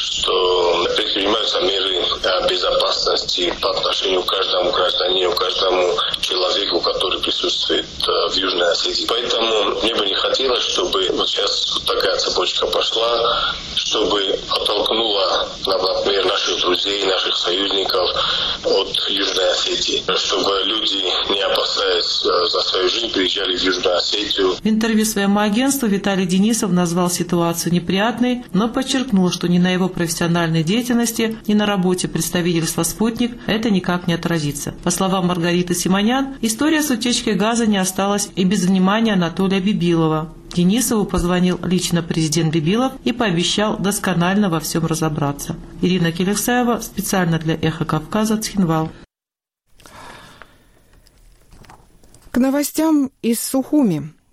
что предпринимаются меры безопасности по отношению к каждому гражданину, каждому человеку, который присутствует в Южной Осетии. Поэтому мне бы не хотелось, чтобы вот сейчас вот такая цепочка пошла, чтобы оттолкнула, например, наших друзей, наших союзников от Южной Осетии, чтобы люди, не опасаясь за свою жизнь, приезжали в Южную Осетию. В интервью своему агентству Виталий Денисов назвал ситуацию неприятной, но подчеркнул, что ни на его профессиональной деятельности, ни на работе представительства «Спутник» это никак не отразится. По словам Маргариты Симонян, история с утечкой газа не осталась и без внимания Анатолия Бибилова. Денисову позвонил лично президент Бибилов и пообещал досконально во всем разобраться. Ирина Келексаева, специально для «Эхо Кавказа», Цхинвал. К новостям из Сухуми.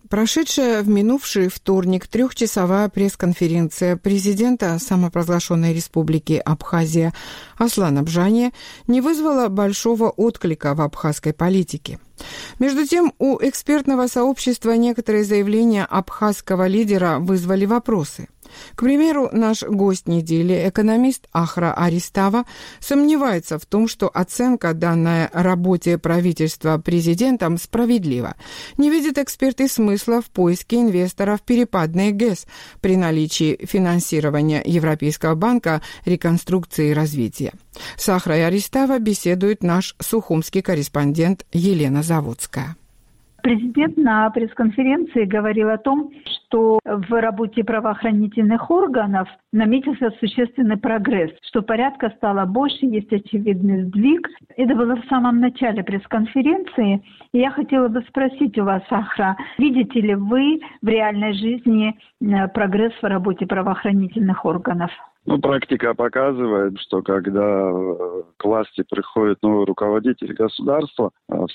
Прошедшая в минувший вторник трехчасовая пресс-конференция президента самопровозглашенной республики Абхазия Аслана Бжания не вызвала большого отклика в абхазской политике. Между тем, у экспертного сообщества некоторые заявления абхазского лидера вызвали вопросы. К примеру, наш гость недели, экономист Ахра Аристава, сомневается в том, что оценка, данная работе правительства президентом, справедлива. Не видит эксперты смысла в поиске инвесторов перепадной ГЭС при наличии финансирования Европейского банка реконструкции и развития. С Ахрой Аристава беседует наш сухумский корреспондент Елена Заводская. Президент на пресс-конференции говорил о том, что в работе правоохранительных органов наметился существенный прогресс, что порядка стало больше, есть очевидный сдвиг. Это было в самом начале пресс-конференции. И я хотела бы спросить у вас, Ахра, видите ли вы в реальной жизни прогресс в работе правоохранительных органов? Ну, практика показывает, что когда к власти приходит новый руководитель государства,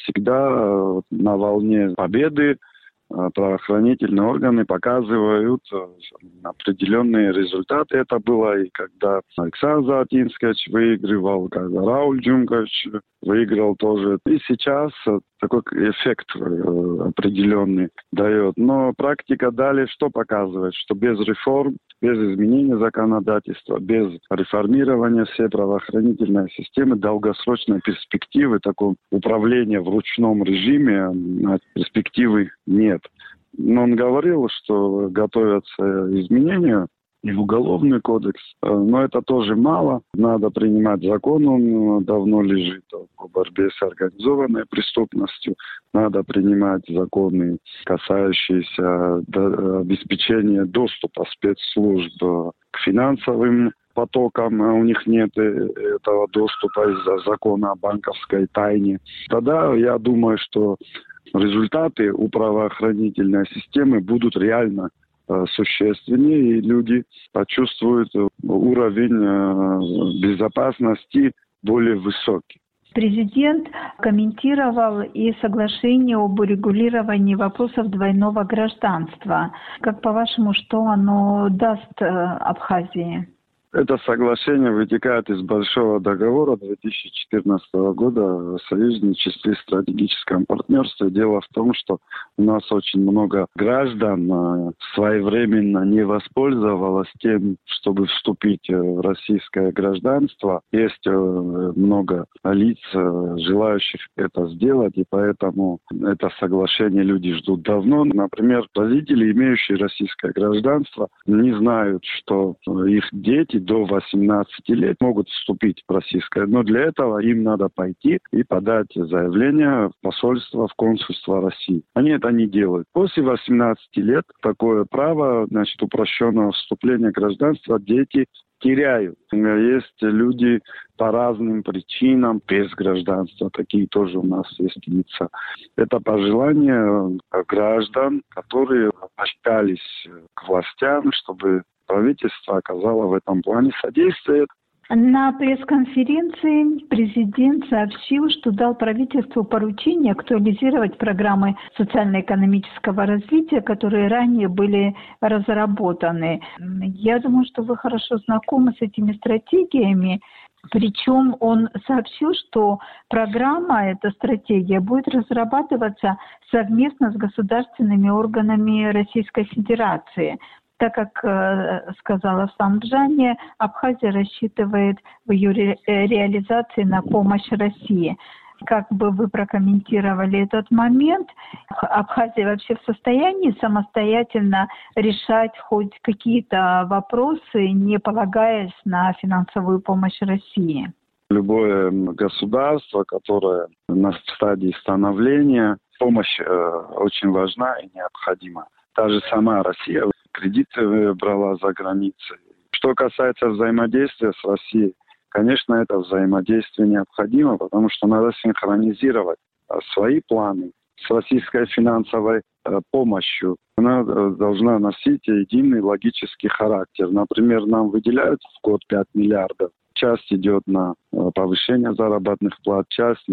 всегда на волне победы правоохранительные органы показывают определенные результаты. Это было и когда Александр Затинскич выигрывал, когда Рауль Джумкович выиграл тоже. И сейчас такой эффект определенный дает. Но практика далее что показывает? Что без реформ, без изменения законодательства, без реформирования всей правоохранительной системы долгосрочной перспективы такого управления в ручном режиме перспективы нет. Но он говорил, что готовятся изменения и в Уголовный кодекс, но это тоже мало. Надо принимать закон, он давно лежит по борьбе с организованной преступностью. Надо принимать законы, касающиеся обеспечения доступа спецслужб к финансовым потокам. У них нет этого доступа из-за закона о банковской тайне. Тогда я думаю, что результаты у правоохранительной системы будут реально существеннее, и люди почувствуют уровень безопасности более высокий. Президент комментировал и соглашение об урегулировании вопросов двойного гражданства. Как по-вашему, что оно даст Абхазии? Это соглашение вытекает из большого договора две тысячи четырнадцатого года о союзничестве и стратегическом партнерстве. Дело в том, что у нас очень много граждан своевременно не воспользовалось тем, чтобы вступить в российское гражданство. Есть много лиц, желающих это сделать, и поэтому это соглашение люди ждут давно. Например, родители, имеющие российское гражданство, не знают, что их дети до восемнадцати лет могут вступить в российское. Но для этого им надо пойти и подать заявление в посольство, в консульство России. Они это не делают. После восемнадцати лет такое право, значит, упрощенного вступления в гражданство дети теряют. Есть люди по разным причинам без гражданства. Такие тоже у нас есть лица. Это пожелание граждан, которые обращались к властям, чтобы правительство оказало в этом плане содействие. На пресс-конференции президент сообщил, что дал правительству поручение актуализировать программы социально-экономического развития, которые ранее были разработаны. Я думаю, что вы хорошо знакомы с этими стратегиями. Причем он сообщил, что программа, эта стратегия, будет разрабатываться совместно с государственными органами Российской Федерации. Так как, э, сказала Аслан Бжания, Абхазия рассчитывает в ее ре- реализации на помощь России. Как бы вы прокомментировали этот момент? Абхазия вообще в состоянии самостоятельно решать хоть какие-то вопросы, не полагаясь на финансовую помощь России? Любое государство, которое на стадии становления, помощь э, очень важна и необходима. Та же сама Россия кредиты брала за границей. Что касается взаимодействия с Россией, конечно, это взаимодействие необходимо, потому что надо синхронизировать свои планы с российской финансовой помощью. Она должна носить единый логический характер. Например, нам выделяют в год пять миллиардов. Часть идет на повышение заработных плат, часть на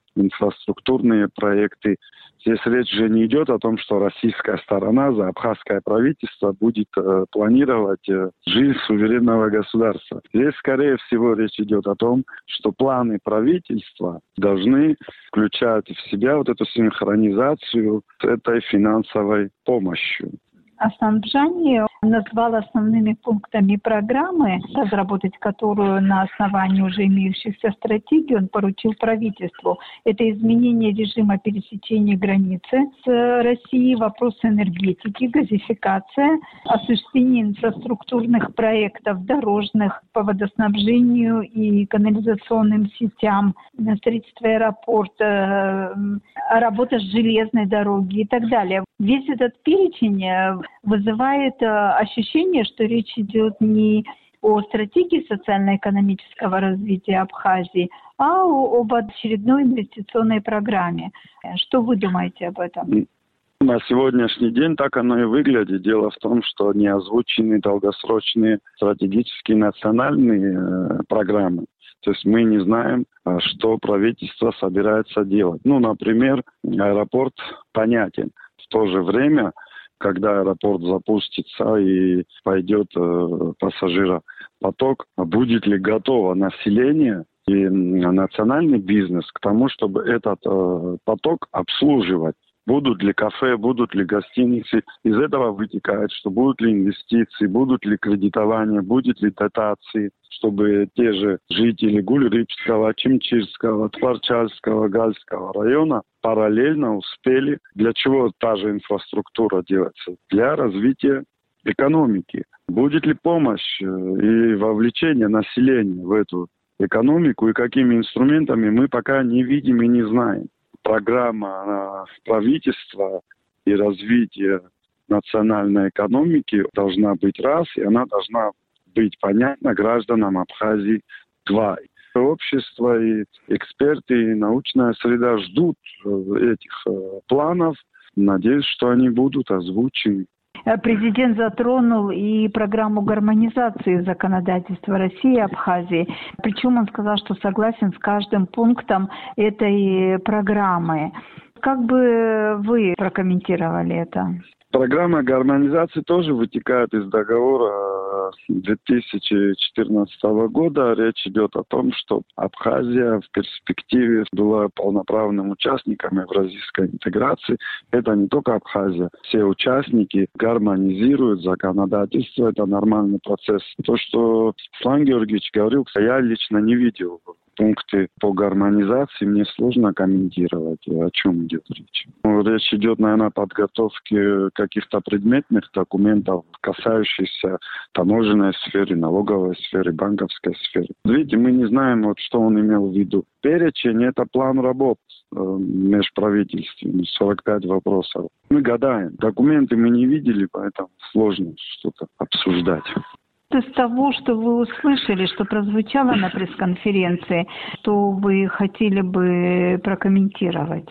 инфраструктурные проекты. Здесь речь же не идет о том, что российская сторона за абхазское правительство будет э, планировать э, жизнь суверенного государства. Здесь, скорее всего, речь идет о том, что планы правительства должны включать в себя вот эту синхронизацию с этой финансовой помощью. Астанджани назвал основными пунктами программы, разработать которую на основании уже имеющихся стратегий он поручил правительству. Это изменение режима пересечения границы с Россией, вопросы энергетики, газификация, осуществление инфраструктурных проектов дорожных по водоснабжению и канализационным сетям, строительство аэропорта, работа с железной дороги и так далее. Весь этот перечень вызывает ощущение, что речь идет не о стратегии социально-экономического развития Абхазии, а об очередной инвестиционной программе. Что вы думаете об этом? На сегодняшний день так оно и выглядит. Дело в том, что не озвучены долгосрочные стратегические национальные э, программы. То есть мы не знаем, что правительство собирается делать. Ну, например, аэропорт понятен. В то же время, когда аэропорт запустится и пойдет э, пассажиропоток, будет ли готово население и национальный бизнес к тому, чтобы этот э, поток обслуживать? Будут ли кафе, будут ли гостиницы? Из этого вытекает, что будут ли инвестиции, будут ли кредитования, будет ли дотации, чтобы те же жители Гуль-Рипского, Чимчирского, Творчальского, Гальского района параллельно успели. Для чего та же инфраструктура делается? Для развития экономики. Будет ли помощь и вовлечение населения в эту экономику и какими инструментами, мы пока не видим и не знаем. Программа правительства и развития национальной экономики должна быть раз, и она должна быть понятна гражданам Абхазии два. Общество и эксперты, и научная среда ждут этих планов. Надеюсь, что они будут озвучены. Президент затронул и программу гармонизации законодательства России и Абхазии. Причем он сказал, что согласен с каждым пунктом этой программы. Как бы вы прокомментировали это? Программа гармонизации тоже вытекает из договора две тысячи четырнадцатого года. Речь идет о том, что Абхазия в перспективе была полноправным участником евразийской интеграции. Это не только Абхазия. Все участники гармонизируют законодательство. Это нормальный процесс. То, что Слан Георгиевич говорил, я лично не видел пункты по гармонизации, мне сложно комментировать, о чем идет речь. Ну, речь идет, наверное, о подготовке каких-то предметных документов, касающихся таможенной сферы, налоговой сферы, банковской сферы. Видите, мы не знаем, вот, что он имел в виду. Перечень – это план работ э, межправительственный, сорок пять вопросов. Мы гадаем. Документы мы не видели, поэтому сложно что-то обсуждать. Из того, что вы услышали, что прозвучало на пресс-конференции, что вы хотели бы прокомментировать?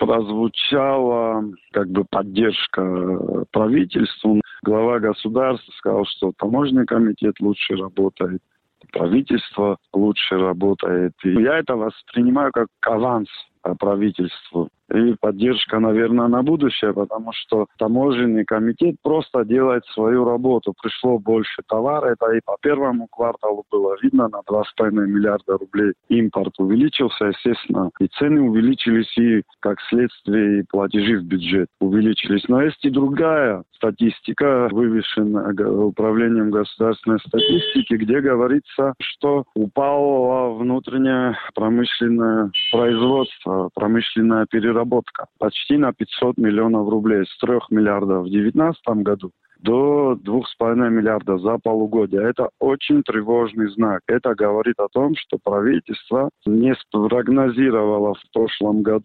Прозвучала как бы поддержка правительству. Глава государства сказал, что таможенный комитет лучше работает, правительство лучше работает. И я это воспринимаю как аванс правительству. И поддержка, наверное, на будущее, потому что таможенный комитет просто делает свою работу. Пришло больше товара, это и по первому кварталу было видно, на два с половиной миллиарда рублей импорт увеличился, естественно, и цены увеличились, и, как следствие, и платежи в бюджет увеличились. Но есть и другая статистика, вывешенная Управлением государственной статистики, где говорится, что упало внутреннее промышленное производство, промышленная переработка. Работка почти на пятьсот миллионов рублей, с трёх миллиардов в две тысячи девятнадцатом году до двух с половиной миллиардов за полугодие. Это очень тревожный знак. Это говорит о том, что правительство не спрогнозировало в прошлом году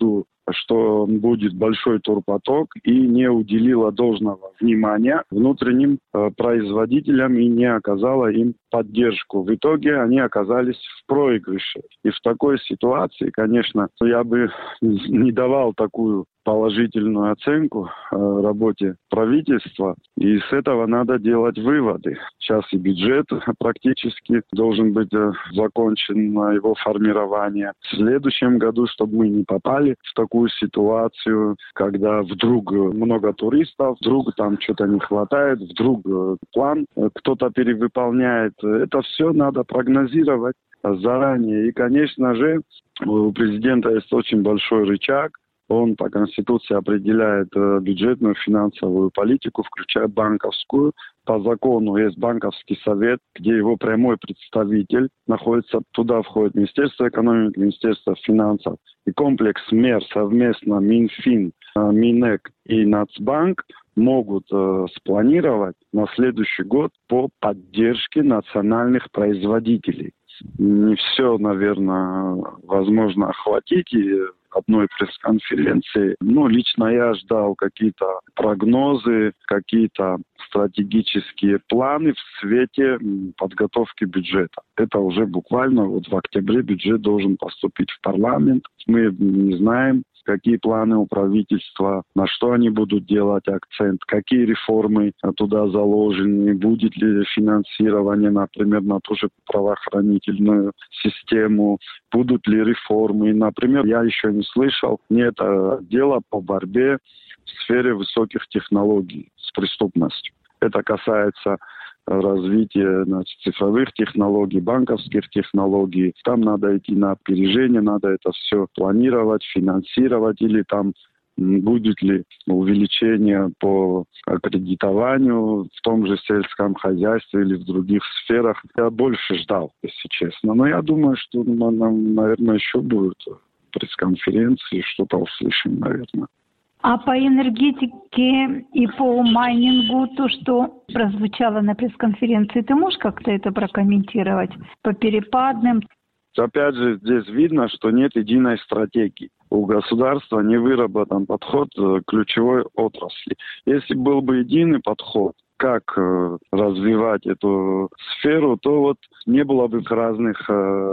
что будет большой турпоток, и не уделила должного внимания внутренним э, производителям и не оказала им поддержку. В итоге они оказались в проигрыше. И в такой ситуации, конечно, я бы не давал такую положительную оценку э, работе правительства, и с этого надо делать выводы. Сейчас и бюджет практически должен быть э, закончен на его формирование. В следующем году, чтобы мы не попали в такую ситуацию, когда вдруг много туристов, вдруг там что-то не хватает, вдруг э, план э, кто-то перевыполняет. Это все надо прогнозировать заранее. И, конечно же, у президента есть очень большой рычаг. Он по Конституции определяет бюджетную финансовую политику, включая банковскую. По закону есть банковский совет, где его прямой представитель находится. Туда входит Министерство экономики, Министерство финансов. И комплекс мер совместно Минфин, Минэк и Нацбанк могут э, спланировать на следующий год по поддержке национальных производителей. Не все, наверное, возможно охватить и одной пресс-конференции. Ну, лично я ждал какие-то прогнозы, какие-то стратегические планы в свете подготовки бюджета. Это уже буквально вот в октябре бюджет должен поступить в парламент. Мы не знаем, какие планы у правительства, на что они будут делать акцент, какие реформы туда заложены, будет ли финансирование, например, на ту же правоохранительную систему, будут ли реформы. Например, я еще не слышал, нет отдела по борьбе в сфере высоких технологий с преступностью. Это касается развития, значит, цифровых технологий, банковских технологий. Там надо идти на опережение, надо это все планировать, финансировать, или там будет ли увеличение по кредитованию в том же сельском хозяйстве или в других сферах. Я больше ждал, если честно. Но я думаю, что нам, наверное, еще будут пресс-конференции, что-то услышим, наверное. А по энергетике и по майнингу, то, что прозвучало на пресс-конференции, ты можешь как-то это прокомментировать? По перепадным? Опять же, здесь видно, что нет единой стратегии. У государства не выработан подход к ключевой отрасли. Если был бы единый подход, как развивать эту сферу, то вот не было бы разных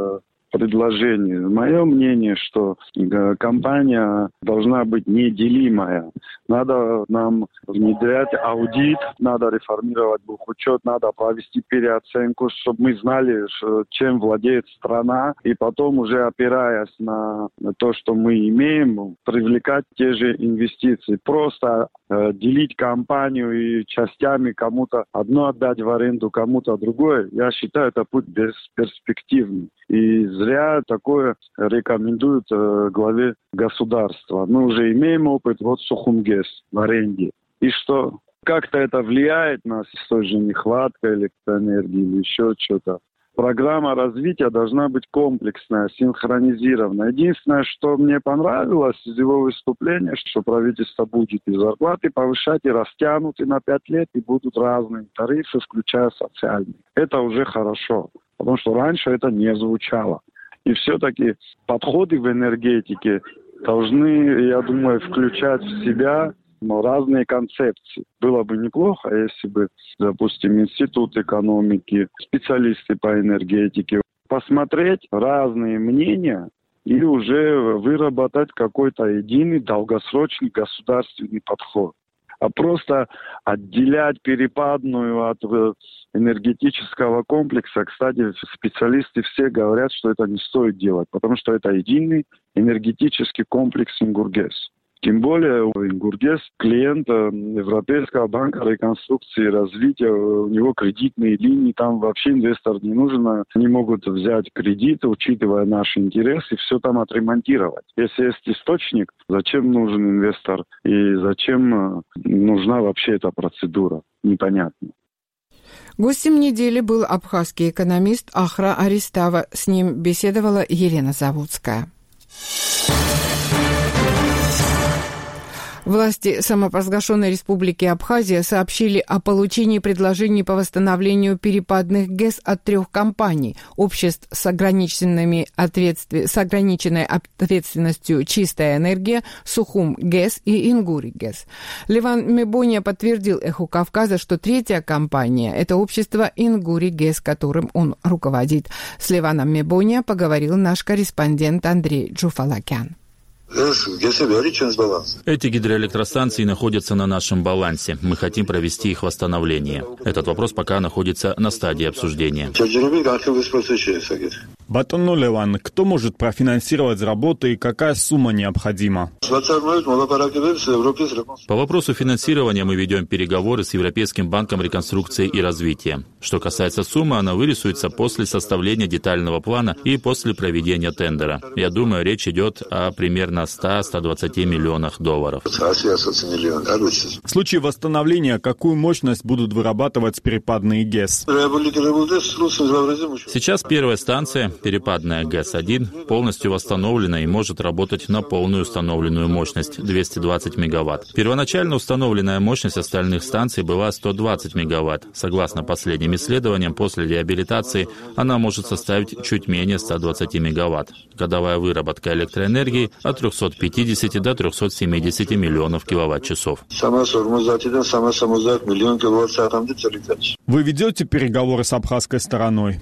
предложений. Мое мнение, что компания должна быть неделимая. Надо нам внедрять аудит, надо реформировать бухучет, надо провести переоценку, чтобы мы знали, чем владеет страна, и потом уже опираясь на то, что мы имеем, привлекать те же инвестиции. Просто э, делить компанию и частями кому-то одно отдать в аренду, кому-то другое, я считаю, это путь бесперспективный. И зря такое рекомендуют э, главе государства. Мы уже имеем опыт, вот Сухумгес в аренде. И что? Как-то это влияет на той же нехватка электроэнергии или еще что-то. Программа развития должна быть комплексная, синхронизированная. Единственное, что мне понравилось из его выступления, что правительство будет и зарплаты повышать, и растянуты на пять лет, и будут разные тарифы, включая социальные. Это уже хорошо, потому что раньше это не звучало. И все-таки подходы в энергетике должны, я думаю, включать в себя разные концепции. Было бы неплохо, если бы, допустим, Институт экономики, специалисты по энергетике, посмотреть разные мнения и уже выработать какой-то единый долгосрочный государственный подход. А просто отделять перепадную от энергетического комплекса, кстати, специалисты все говорят, что это не стоит делать, потому что это единый энергетический комплекс Ингургес. Тем более Ингургес клиент Европейского банка реконструкции и развития, у него кредитные линии, там вообще инвестор не нужен, они могут взять кредит, учитывая наши интересы, все там отремонтировать. Если есть источник, зачем нужен инвестор и зачем нужна вообще эта процедура, непонятно. Гостем недели был абхазский экономист Ахра Аристава. С ним беседовала Елена Заводская. Власти самопровозглашенной республики Абхазия сообщили о получении предложений по восстановлению перепадных ГЭС от трех компаний, обществ с, ограниченными ответствен... с ограниченной ответственностью «Чистая энергия», «Сухум ГЭС» и «Ингури ГЭС». Леван Мебония подтвердил «Эху Кавказа», что третья компания – это общество «Ингури ГЭС», которым он руководит. С Леваном Мебония поговорил наш корреспондент Андрей Джуфалакян. Эти гидроэлектростанции находятся на нашем балансе. Мы хотим провести их восстановление. Этот вопрос пока находится на стадии обсуждения. Батонно Леван, кто может профинансировать работы и какая сумма необходима? По вопросу финансирования мы ведем переговоры с Европейским банком реконструкции и развития. Что касается суммы, она вырисуется после составления детального плана и после проведения тендера. Я думаю, речь идет о примерно сто - сто двадцать миллионах долларов. В случае восстановления, какую мощность будут вырабатывать перепадные ГЭС? Сейчас первая станция, перепадная ГЭС один, полностью восстановлена и может работать на полную установленную мощность – двести двадцать мегаватт. Первоначально установленная мощность остальных станций была сто двадцать мегаватт. Согласно последним исследованиям, после реабилитации она может составить чуть менее ста двадцати мегаватт. Годовая выработка электроэнергии от трёхсот пятидесяти до трёхсот семидесяти миллионов киловатт-часов. Вы ведете переговоры с абхазской стороной?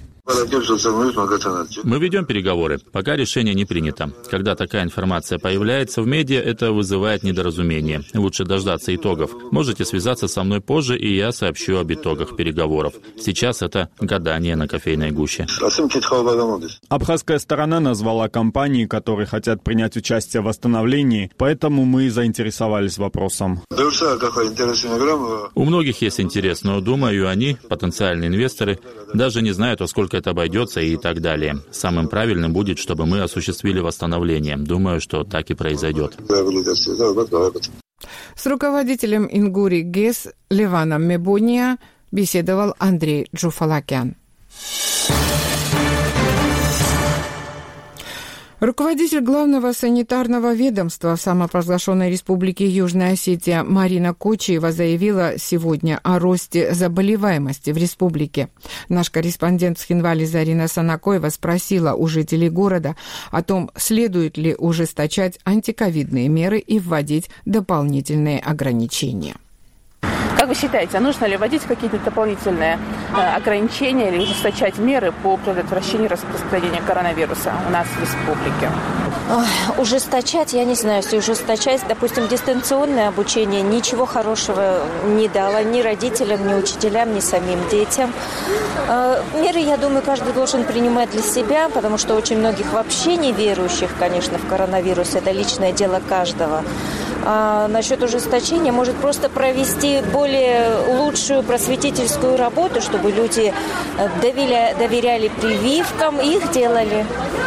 Мы ведем переговоры, пока решение не принято. Когда такая информация появляется в медиа, это вызывает недоразумение. Лучше дождаться итогов. Можете связаться со мной позже, и я сообщу об итогах переговоров. Сейчас это гадание на кофейной гуще. Абхазская сторона назвала компании, которые хотят принять участие в восстановлении, поэтому мы и заинтересовались вопросом. У многих есть интерес, но, думаю, они, потенциальные инвесторы, даже не знают, во сколько это обойдется и так далее. Самым правильным будет, чтобы мы осуществили восстановление. Думаю, что так и произойдет. С руководителем Ингури ГЭС Леваном Мебония беседовал Андрей Джуфалакян. Руководитель главного санитарного ведомства самопровозглашенной республики Южная Осетия Марина Кочиева заявила сегодня о росте заболеваемости в республике. Наш корреспондент в Цхинвале Зарина Санакоева спросила у жителей города о том, следует ли ужесточать антиковидные меры и вводить дополнительные ограничения. Как вы считаете, а нужно ли вводить какие-то дополнительные э, ограничения или ужесточать меры по предотвращению распространения коронавируса у нас в республике? Ой, ужесточать, я не знаю, если ужесточать, допустим, дистанционное обучение ничего хорошего не дало ни родителям, ни учителям, ни самим детям. Э, меры, я думаю, каждый должен принимать для себя, потому что очень многих вообще не верующих, конечно, в коронавирус. Это личное дело каждого. А насчет ужесточения, может просто провести более лучшую просветительскую работу, чтобы люди доверя, доверяли прививкам, их делали.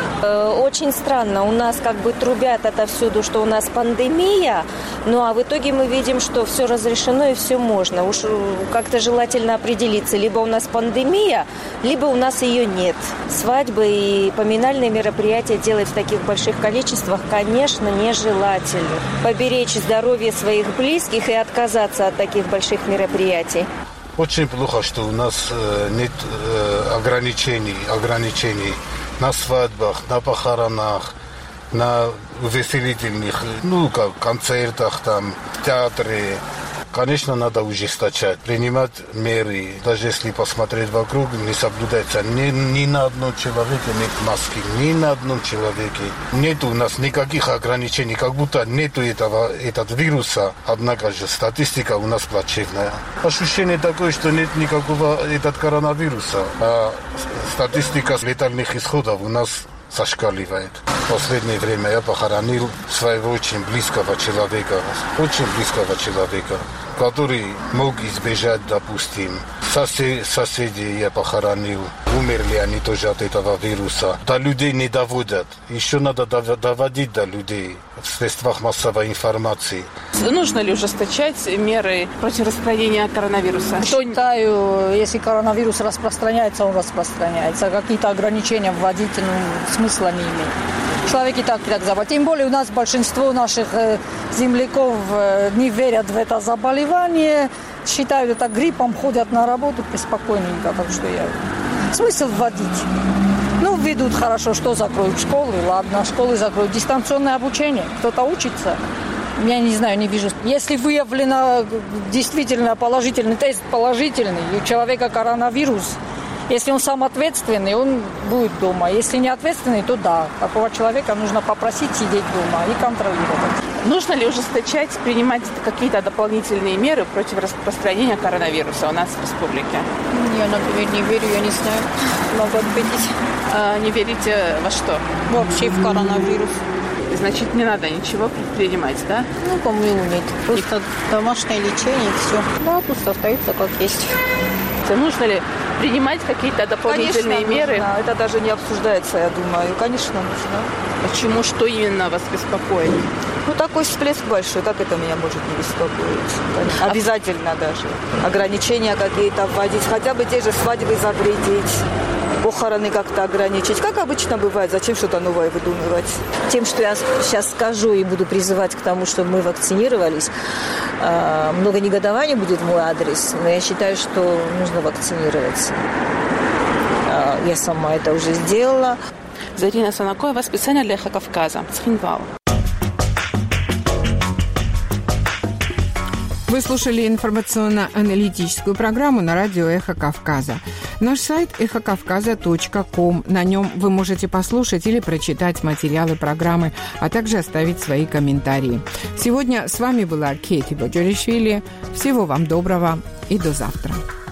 Очень странно, у нас как бы трубят отовсюду, что у нас пандемия, ну а в итоге мы видим, что все разрешено и все можно. Уж как-то желательно определиться, либо у нас пандемия, либо у нас ее нет. Свадьбы и поминальные мероприятия делать в таких больших количествах, конечно, нежелательно. Поберечь здоровье своих близких и отказаться от таких больших мероприятий. Очень плохо, что у нас э, нет э, ограничений, ограничений на свадьбах, на похоронах, на увеселительных, ну, как концертах, там, театре. Конечно, надо ужесточать, принимать меры. Даже если посмотреть вокруг, не соблюдается ни, ни на одном человеке нет маски, ни на одном человеке. Нет у нас никаких ограничений, как будто нету этого, этого вируса. Однако же статистика у нас плачевная. Ощущение такое, что нет никакого этого коронавируса. А статистика летальных исходов у нас зашкаливает. В последнее время я похоронил своего очень близкого человека, очень близкого человека, который мог избежать, допустим, Сосед, соседей я похоронил. Умерли они тоже от этого вируса. До людей не доводят. Еще надо доводить до людей в средствах массовой информации. Нужно ли ужесточать меры против распространения коронавируса? Считаю, если коронавирус распространяется, он распространяется. Какие-то ограничения вводить ну, смысла не имеет. Человек и так и так заболеет. Тем более у нас большинство наших э, земляков э, не верят в это заболевание. Считают это гриппом, ходят на работу спокойненько. Так что я... Смысл вводить? Ну, ведут хорошо, что закроют школы. Ладно, школы закроют. Дистанционное обучение. Кто-то учится. Я не знаю, не вижу. Если выявлено действительно положительный тест, положительный, у человека коронавирус, если он сам ответственный, он будет дома. Если не ответственный, то да. Такого человека нужно попросить сидеть дома и контролировать. Нужно ли ужесточать, принимать какие-то дополнительные меры против распространения коронавируса у нас в республике? Я, например, не верю, я не знаю. Могу ответить. А, не верите во что? Вообще в коронавирус. Значит, не надо ничего предпринимать, да? Ну, по-моему, нет. Просто домашнее лечение и все. Да, пусть остается как есть. Нужно ли принимать какие-то дополнительные Конечно, меры? Нужно. Это даже не обсуждается, я думаю. Конечно, нужно. Почему? Что именно вас беспокоит? Ну, такой всплеск большой, как это меня может не беспокоить? А... Обязательно даже. Ограничения какие-то вводить, хотя бы те же свадьбы запретить, похороны как-то ограничить. Как обычно бывает, зачем что-то новое выдумывать? Тем, что я сейчас скажу и буду призывать к тому, чтобы мы вакцинировались, много негодований будет в мой адрес, но я считаю, что нужно вакцинироваться. Я сама это уже сделала. Зарина Санакоева, специально для «Эхо Кавказа», Цхинвал. Вы слушали информационно-аналитическую программу на радио «Эхо Кавказа». Наш сайт эхо кавказа точка ком. На нем вы можете послушать или прочитать материалы программы, а также оставить свои комментарии. Сегодня с вами была Кети Боджоришвили. Всего вам доброго и до завтра.